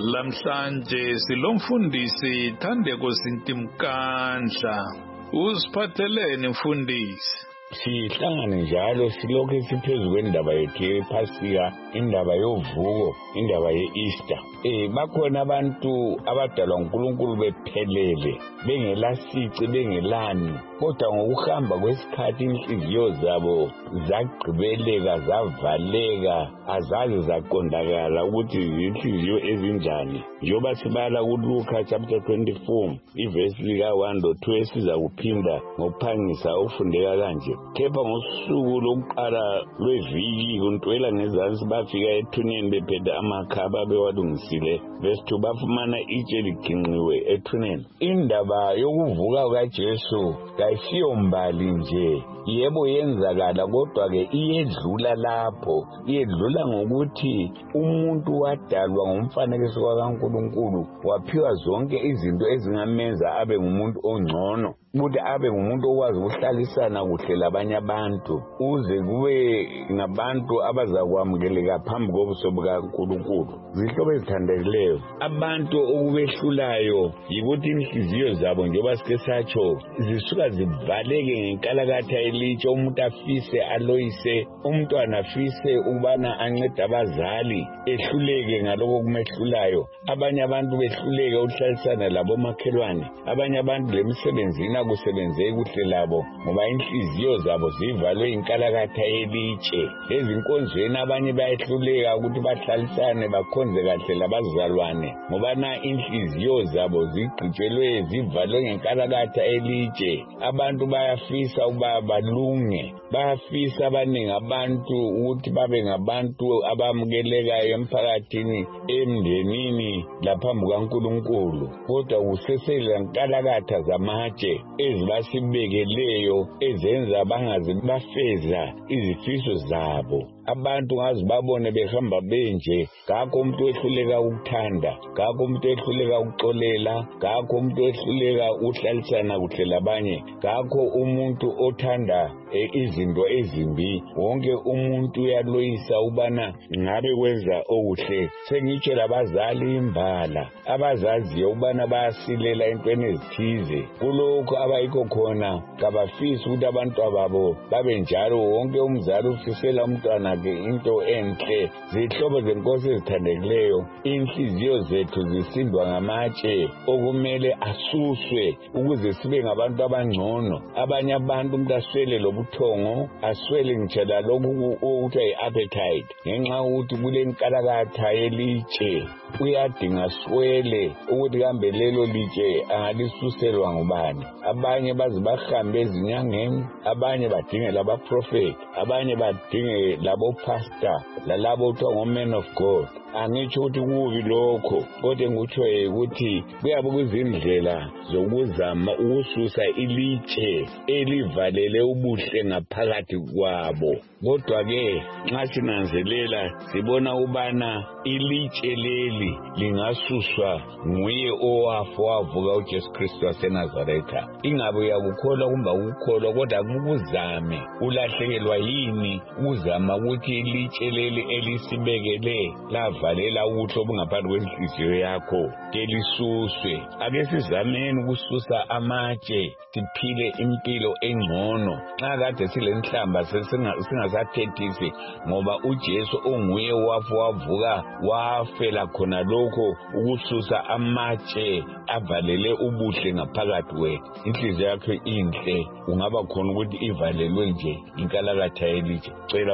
Lamhlanje silomfundisi Thandeko Sintimkandla. Usiphatheleni mfundisi? Sihlangane njalo silokhu siphezu kwendaba yethu yePhasika, indaba yovuko, indaba ye-Easter. Bakhona abantu abadalwa uNkulunkulu bephelele, bengelasici, bengelani, kodwa ngokuhamba kwesikhathi inhliziyo zabo zagqibeleka, zavaleka, azazi zaqondakala ukuthi zinhliziyo ezinjani. Njengoba sibala kuLuka chapter 24 ivesi lika-1 lo-2 esiza kuphinda ngokuphangisa ukufundeka kanje. Kepha ngosuku lokuqala lweviki kuntwela ngezansi bafika ethuneni bephethe amakhaba bewalungisile. Verse 2 bafumana itshe liginqiwe ethuneni. Indaba yokuvuka kukaJesu kayisiyo mbali nje, yebo yenzakala, kodwa-ke iyedlula lapho. Iyedlula ngokuthi umuntu wadalwa ngomfanekiso kaNkulunkulu, waphiwa zonke izinto ezingamenza abe ngumuntu ongcono, ukuthi abe ngumuntu okwazi ukuhlalisana kuhle labanye abantu, uze kube ngabantu abazakwamukeleka phambi kobuso bukaNkulunkulu. Zihlobo ezithandekileyo, abantu okubehlulayo yikuthi inhliziyo zabo, njengoba sike satsho, zisuka zivaleke ngenkalakatha elitshe. Umuntu afise aloyise umntwana, afise ukubana ancede abazali, ehluleke ngaloko kumehlulayo. Abanye abantu behluleke ukuhlalisana labomakhelwane, abanye abantu lemisebenzini akusebenzeki kuhle labo ngoba inhliziyo zabo zivalwe inkalakatha elitshe. Ezinkonzweni abanye bayehluleka ukuthi bahlalisane bakhonze kahle labazalwane ngoba na inhliziyo zabo zigqitshelwe, zivalwe ngenkalakatha elitshe. Abantu bayafisa ukuba balunge, bayafisa abaningi abantu ukuthi babe ngabantu abamukelekayo emphakathini, emndenini, laphambi kukaNkulunkulu, kodwa kusesela nkalakatha zamatshe ezibasibekeleyo ezenza bangaze bafeza izifiso zabo. Abantu ngazi babone behamba benje, ngakho umuntu wehluleka ukuthanda, ngakho umuntu wehluleka ukuxolela, ngakho umuntu wehluleka ukuhlalisana kuhle labanye, ngakho umuntu othanda izinto ezimbi. Wonke umuntu uyaloyisa ubana ngabe kwenza okuhle. Sengitshe labazali imbala abazaziyo ubana bayasilela entweni ezithize, kulokho abayikho khona kabafisi ukuthi abantu ababo babe njalo. Wonke umzali ufisela umntwana into enhle. Zihlobo zenkosi ezithandekileyo, inhliziyo zethu zisindwa ngamatshe okumele asuswe ukuze sibe ngabantu abangcono. Abanye abantu umuntu aswele lobuthongo, aswele ngitsho lalokhu okuthiwa yi-appetite, ngenxa yokuthi kule nkalakatha elitshe. Uyadinga swele ukuthi kambe lelo litshe angalisuselwa ngubani. Abanye baze bahambe ezinyangeni, abanye badinge labaprofeti, abanye badinge labopastor lalabo kuthiwa ngo-men of God. Angitsho ukuthi kubi lokho, kodwa ngikutsho ukuthi kuyabe kuzindlela zokuzama ukususa ilitshe elivalele ubuhle ngaphakathi kwabo. Kodwa-ke nxa sinanzelela sibona ubana ilitshe leli lingasuswa nguye owafa wavuka uJesu Kristu waseNazaretha. Ingabe uyakukholwa kumbe ukukholwa, kodwa kukuzame ulahlekelwa yini uzama ukuthi ilitshe leli elisibekele lavalela ubuhle obungaphansi kwenhliziyo yakho kelisuswe. Ake sizameni ukususa amatshe siphile impilo engcono. Nxa kade silenhlamba singasathethisi ngoba uJesu onguye wafa wavuka wafela khona lokho ukususa amatshe avalele ubuhle ngaphakathi kwethu. Inhliziyo yakho inhle, ungaba khona ukuthi ivalelwe nje inkalakatha elitshe. Cela uJesu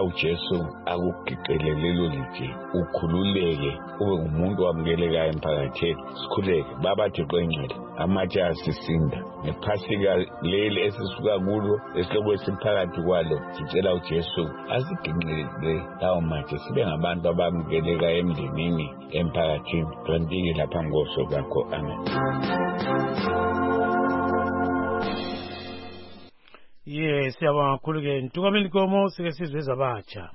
uJesu akugiqelelelo nje ukhululeke ube ngumuntu wamukelekayo emphakathini. Sikhuleke Baba Thixo engcwele, amatshe asisinda nephasika leli esisuka kulo esihloko esiphakathi kwalo sicela uJesu asiginqele lawo matshe sibe ngabantu abamukeleka emndenini emphakathini. Tonke lapha ngoso bakho. Amen. Yes, siyabonga kakhulu ke Ntukameli Komo sike sizwe zabatsha.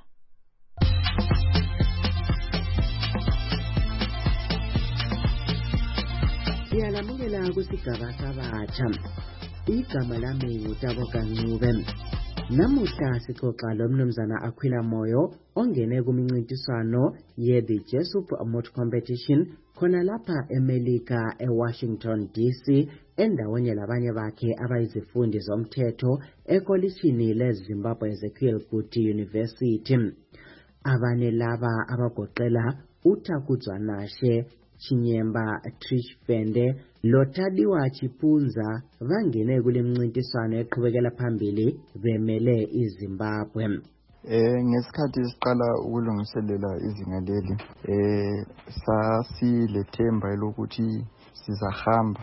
Siyalamukela kusigaba sabatsha. Igama lami nguTabo Kancube. Namuhla sixoxa lomnumzana Aquila Moyo ongene kumincintiswano ye-The Jesup Motor Competition khona lapha eMelika eWashington DC endaweni labanye bakhe abayizifundi zomthetho ekolishini leZimbabwe Ezekiel Kuti University. Abane laba abagoqela uTakuzwanashe Chinyemba Trish Fende loTadiwa Chipunza vangene kulimncintiswano eqhubekela phambili bemele iZimbabwe. Ngesikhathi siqala ukulungiselela izinga leli sasilethemba elokuthi sizahamba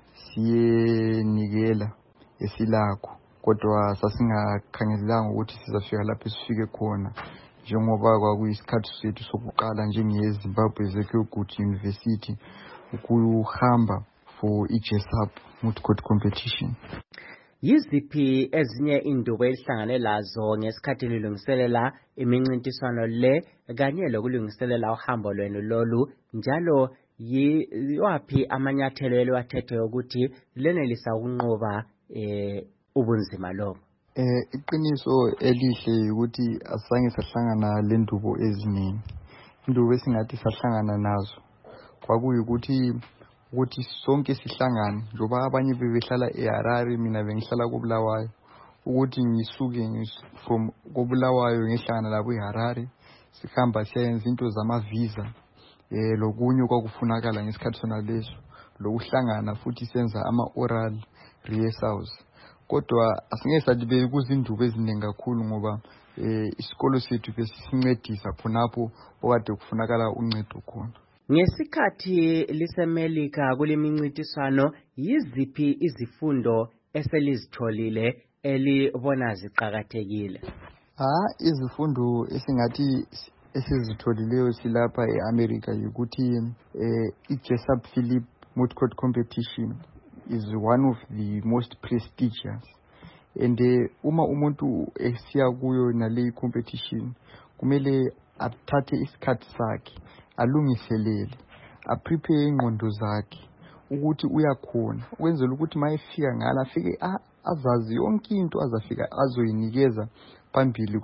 siyenikela esilakho, kodwa sasingakhangelelanga ukuthi sizafika lapho sifike khona njengoba kwakuyisikhathi sethu sokuqala njengeZimbabwe Ezekiel Kuti University ukuhamba for iJesup Motor Court Competition. Yiziphi ezinye indubo elihlangane lazo ngesikhathi lilungiselela imincintiswano le kanye lokulungiselela uhambo lwenu lolu, njalo yiwaphi amanyathelo eliwathethe ukuthi lenelisa ukunqoba ubunzima lobo? Iqiniso elihle ukuthi asange sahlangana lendubo eziningi. Indubo esingathi sahlangana nazo kwakuyikuthi sonke sihlangane, njoba abanye bebehlala eHarare mina bengihlala koBulawayo, ukuthi ngisuke from koBulawayo ngihlangana labo eHarare sihamba siyenza into zamavisa lokunye kwakufunakala ngesikhathi sona leso lokuhlangana futhi senza ama-oral rehearsals. Kodwa asingeke sathi bekuzindubo eziningi kakhulu ngoba isikolo sethu besisincedisa khonapho okade kufunakala uncedo khona. Ngesikhathi liseMelika kulemincintiswano, yiziphi izifundo eselizitholile elibona ziqhakathekile? Izifundo esingathi esizitholileyo silapha eAmerica ukuthi iJesup Philip Motor Court Competition is one of the most prestigious, and uma umuntu esiya kuyo nale competition kumele athathe isikhathi sakhe alungiselele, aprepare ingqondo zakhe ukuthi uyakhona, ukwenzela ukuthi mayefika ngala afike azazi yonke into azafika azoyinikeza phambili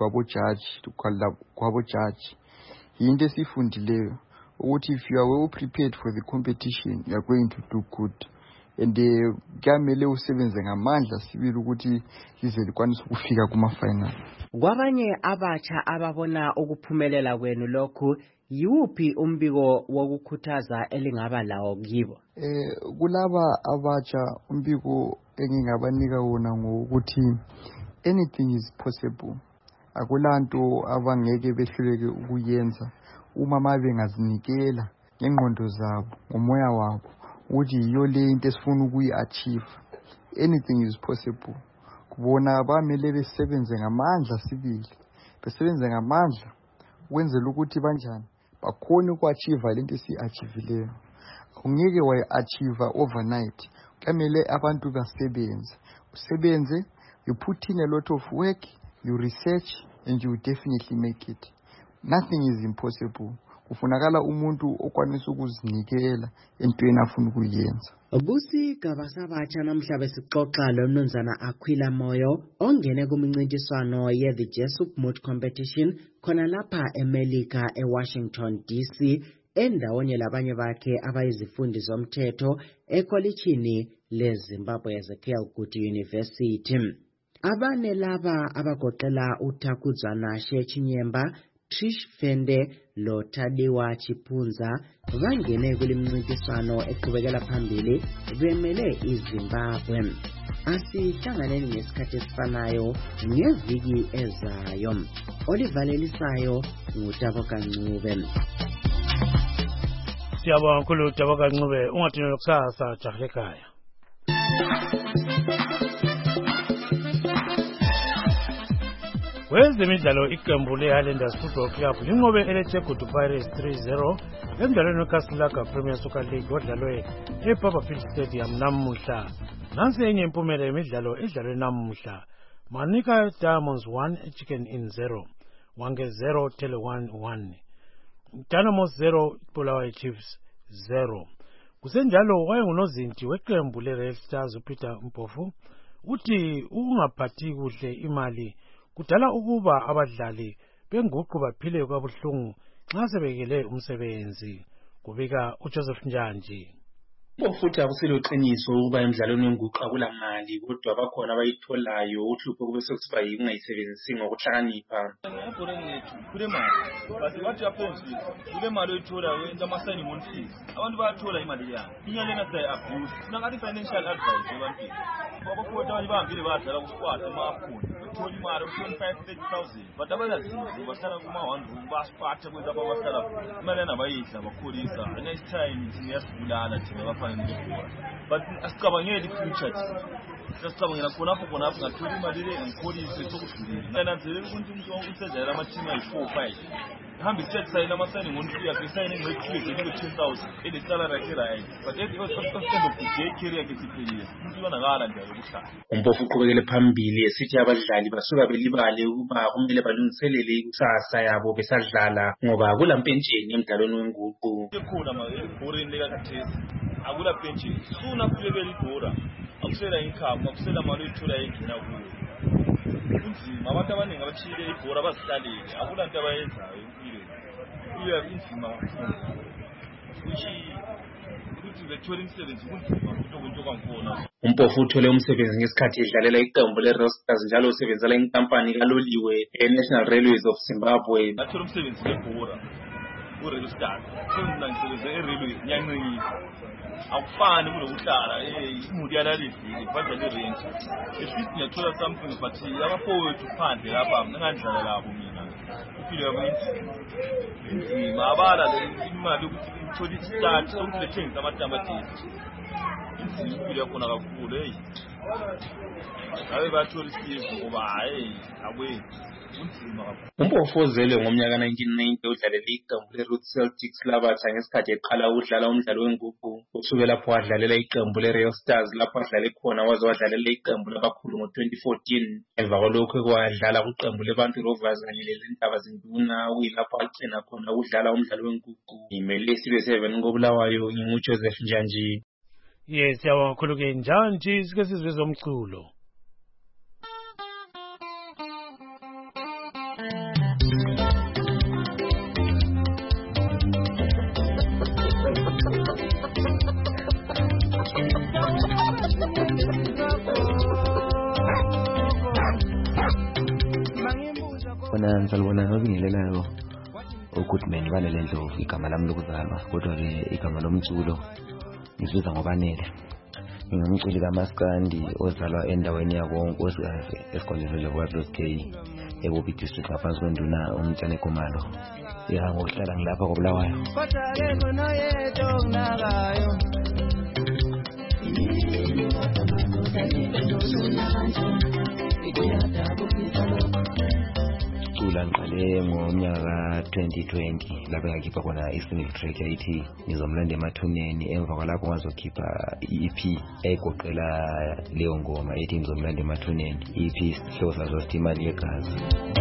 kwabojaji. Yinto esifundileyo ukuthi if you are well prepared for the competition you are going to do good, and kuyamele usebenze ngamandla sibili ukuthi lize likwanise ukufika kuma-final. Kwabanye abatsha ababona ukuphumelela kwenu lokhu, yiwuphi umbiko wokukhuthaza elingaba lawo kibo? Kulaba abatsha umbiko engingabanika wona ngokuthi anything is possible. Akulanto abangeke behluleke ukuyenza uma bengazinikela ngengqondo zabo ngomoya wabo ukuthi yiyo le into esifuna ukuyi-achieve. Anything is possible. Kubona bamele besebenze ngamandla sibili, besebenze ngamandla ukwenzela ukuthi banjani bakhona uku-achieve lento esiyi-achieve-leyo. Ungeke wayi-achieve overnight, kumele abantu basebenze. Usebenze, you put in a lot of work, you research, and you definitely make it. Nothing is impossible. Kufunakala umuntu okwanisa ukuzinikela entweni afuna ukuyenza. Kusigaba sabatsha namhla besixoxa lomnumzana Aquila Moyo ongene kumincintiswano ye-The Jesup Motor Competition khona lapha eMelika eWashington DC endaweni labanye bakhe abayizifundi zomthetho ekolishini leZimbabwe Ezekiel Kuti University. Abane laba abagoqela uTakuzwanashe Chinyemba, Trish Fende loTadiwa Chipunza bangene kulimncintiswano eqhubekela phambili bemele iZimbabwe. Asihlanganeni ngesikhathi esifanayo ngeviki ezayo. Olivalelisayo nguTaboka Ncube. Siyabonga kakhulu Taboka Ncube, ungathini kusasa jahe ekhaya. Kwezemidlalo iqembu leHighlanders Football Club linqobe eLetegudu Pirates 3-0 emdlalweni weCasablanca Premier Soccer League odlalwe ePapperfield Stadium namuhla. Nansi enye impumela yemidlalo edlalwe namuhla. Manika Diamonds 1 Chicken Inn 0, Wange 0 Tele 1. Dynamo 0 Bulawayo Chiefs 0. Kusenjalo wayengunozinti weqembu leRed Stars uPeter Mpofu uthi ungaphathi kuhle imali kudala ukuba abadlali benguqu baphile kwabuhlungu nxa sebekele umsebenzi. Kubika uJoseph Njanji. Futhi akusilo iqiniso ukuba emidlalweni wenguqu akulamali, kodwa bakhona abayitholayo. Uhlupho kube sekusiba yingayisebenzisi ngokuhlakanipha. Kule mali basi wathi aphezulu kule mali oyithola wenza ama-signing on fees, abantu bayathola imali yabo. Inyalena sayi-abuse kunangathi financial advice ebantwini abafowethu abanye bahambile badlala kusquad ema-afcon bethola imali u-25,000-30,000 but abayaziyo bahlala kuma-1 room basiphatha kwenza ababahlala imali yana bayidla bakholisa next time thina yasibulala thina bafana nebora but asicabangeli i-future sasicabangela khonapho ngathola imali le ngikholise sokudlulile ngananzelela ukuthi umuntu usedlalela amathimu ayi-4-5 hambe siyasayina ama-signing on fee yakhe isayine ngeqhiye kube 10,000 ele-salary yakhe right but at the end of the day career yakhe siphelile umuntu ubonakala nje yokuhlala. Umpofu uqhubekele phambili esithi abadlali basuka belibale ukuba kumele balungiselele ikusasa yabo besadlala ngoba kulampentsheni emidlalweni wenguqu. Ekhona ebhoreni lekakathesi akula pensheni suna kulebela ibhora akusela income akusela mali oyithola engena kuyo. Kunzima abantu abaningi abachile ibhora bazihlalele akula nto abayenzayo empilweni. Iyo inzima ukuthi bethola imisebenzi kunzima ukuthi kwankona. Umpofu uthole umsebenzi ngesikhathi edlalela iqembu leRed Stars njalo usebenzela inkampani kaloliwe eNational Railways of Zimbabwe. Athola umsebenzi ngebhora uRed Stars mina ngisebenze eRailways nyanqikisa akufani kunokuhlala imuli yalalivile badlala irange efist ngiyathola something but abafowethu phandle lapha ngingandlala labo mina impilo yabo inzima abala imali ukuthi ngithole istart ukuthi lethengisa amatamatisi inzima impilo yakhona kakhulu abe bathola isizo ngoba akwe unzima kakhulu. Umpofu ozelwe ngomnyaka 1990 udlalela iqembu leRoot Celtics labatha ngesikhathi eqala ukudlala umdlalo wenguqu. Usuke lapho wadlalela iqembu leReal Stars lapho adlale khona waze wadlalela iqembu labakhulu ngo-2014. Emva kwalokho kwadlala kuqembu leBantu Rovers kanye lezintaba zenduna kuyilapho agcina khona ukudlala umdlalo wenguqu. Imele sibe 7 koBulawayo nginguJoseph Njanji. Yes, siyabonga kakhulu ke Njanji. Sike sizwe zomculo. Khona ngisalibona ngabingelelayo uGoodman Balele Ndlovu igama lami lokuzalwa, kodwa ke igama lomculo ngizwiza ngobanele. Ngingumculi kaMaskandi ozalwa endaweni yakoNkosikazi esikoleni leWabros K eBobby District ngaphansi kwenduna uMtshane Khumalo. Ngokuhlala ngilapha koBulawayo. Cula ngiqale ngomnyaka 2020 lapho ngakhipha khona i-single track yayithi Ngizomlanda Emathuneni. Emva kwalapho ngazokhipha i-EP egoqela leyo ngoma ethi Ngizomlanda Emathuneni. I-EP sihloko sazo sithi Imali Yegazi.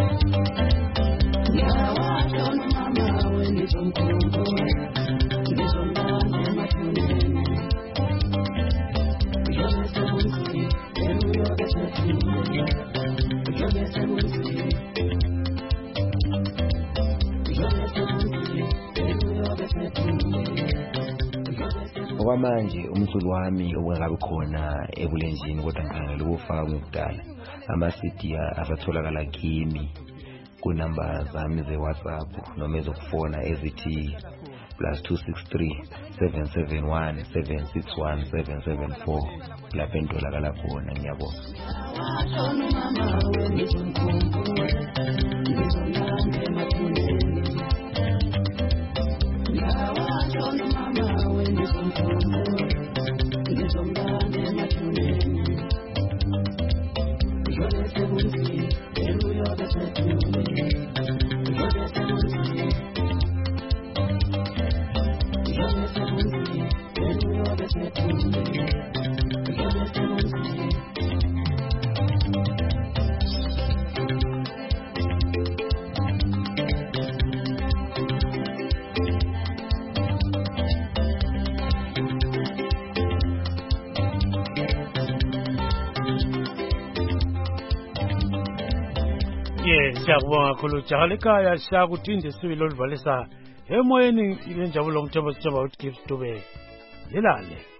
Okwamanje umculo wami okungabe khona ebulenjini kodwa ngikhangela ukufaka kudala ama-CD asatholakala kimi kunamba zami ze-WhatsApp noma ezokufona ezithi +263 771 761 774 lapho entolakala khona. Ngiyabonga. Siyabonga kakhulu Jagalekaya siyakuthinde sibili oluvalisa emoyeni ilenjabulo ngomthembo sithoba uthi Gibbs Dube lelale.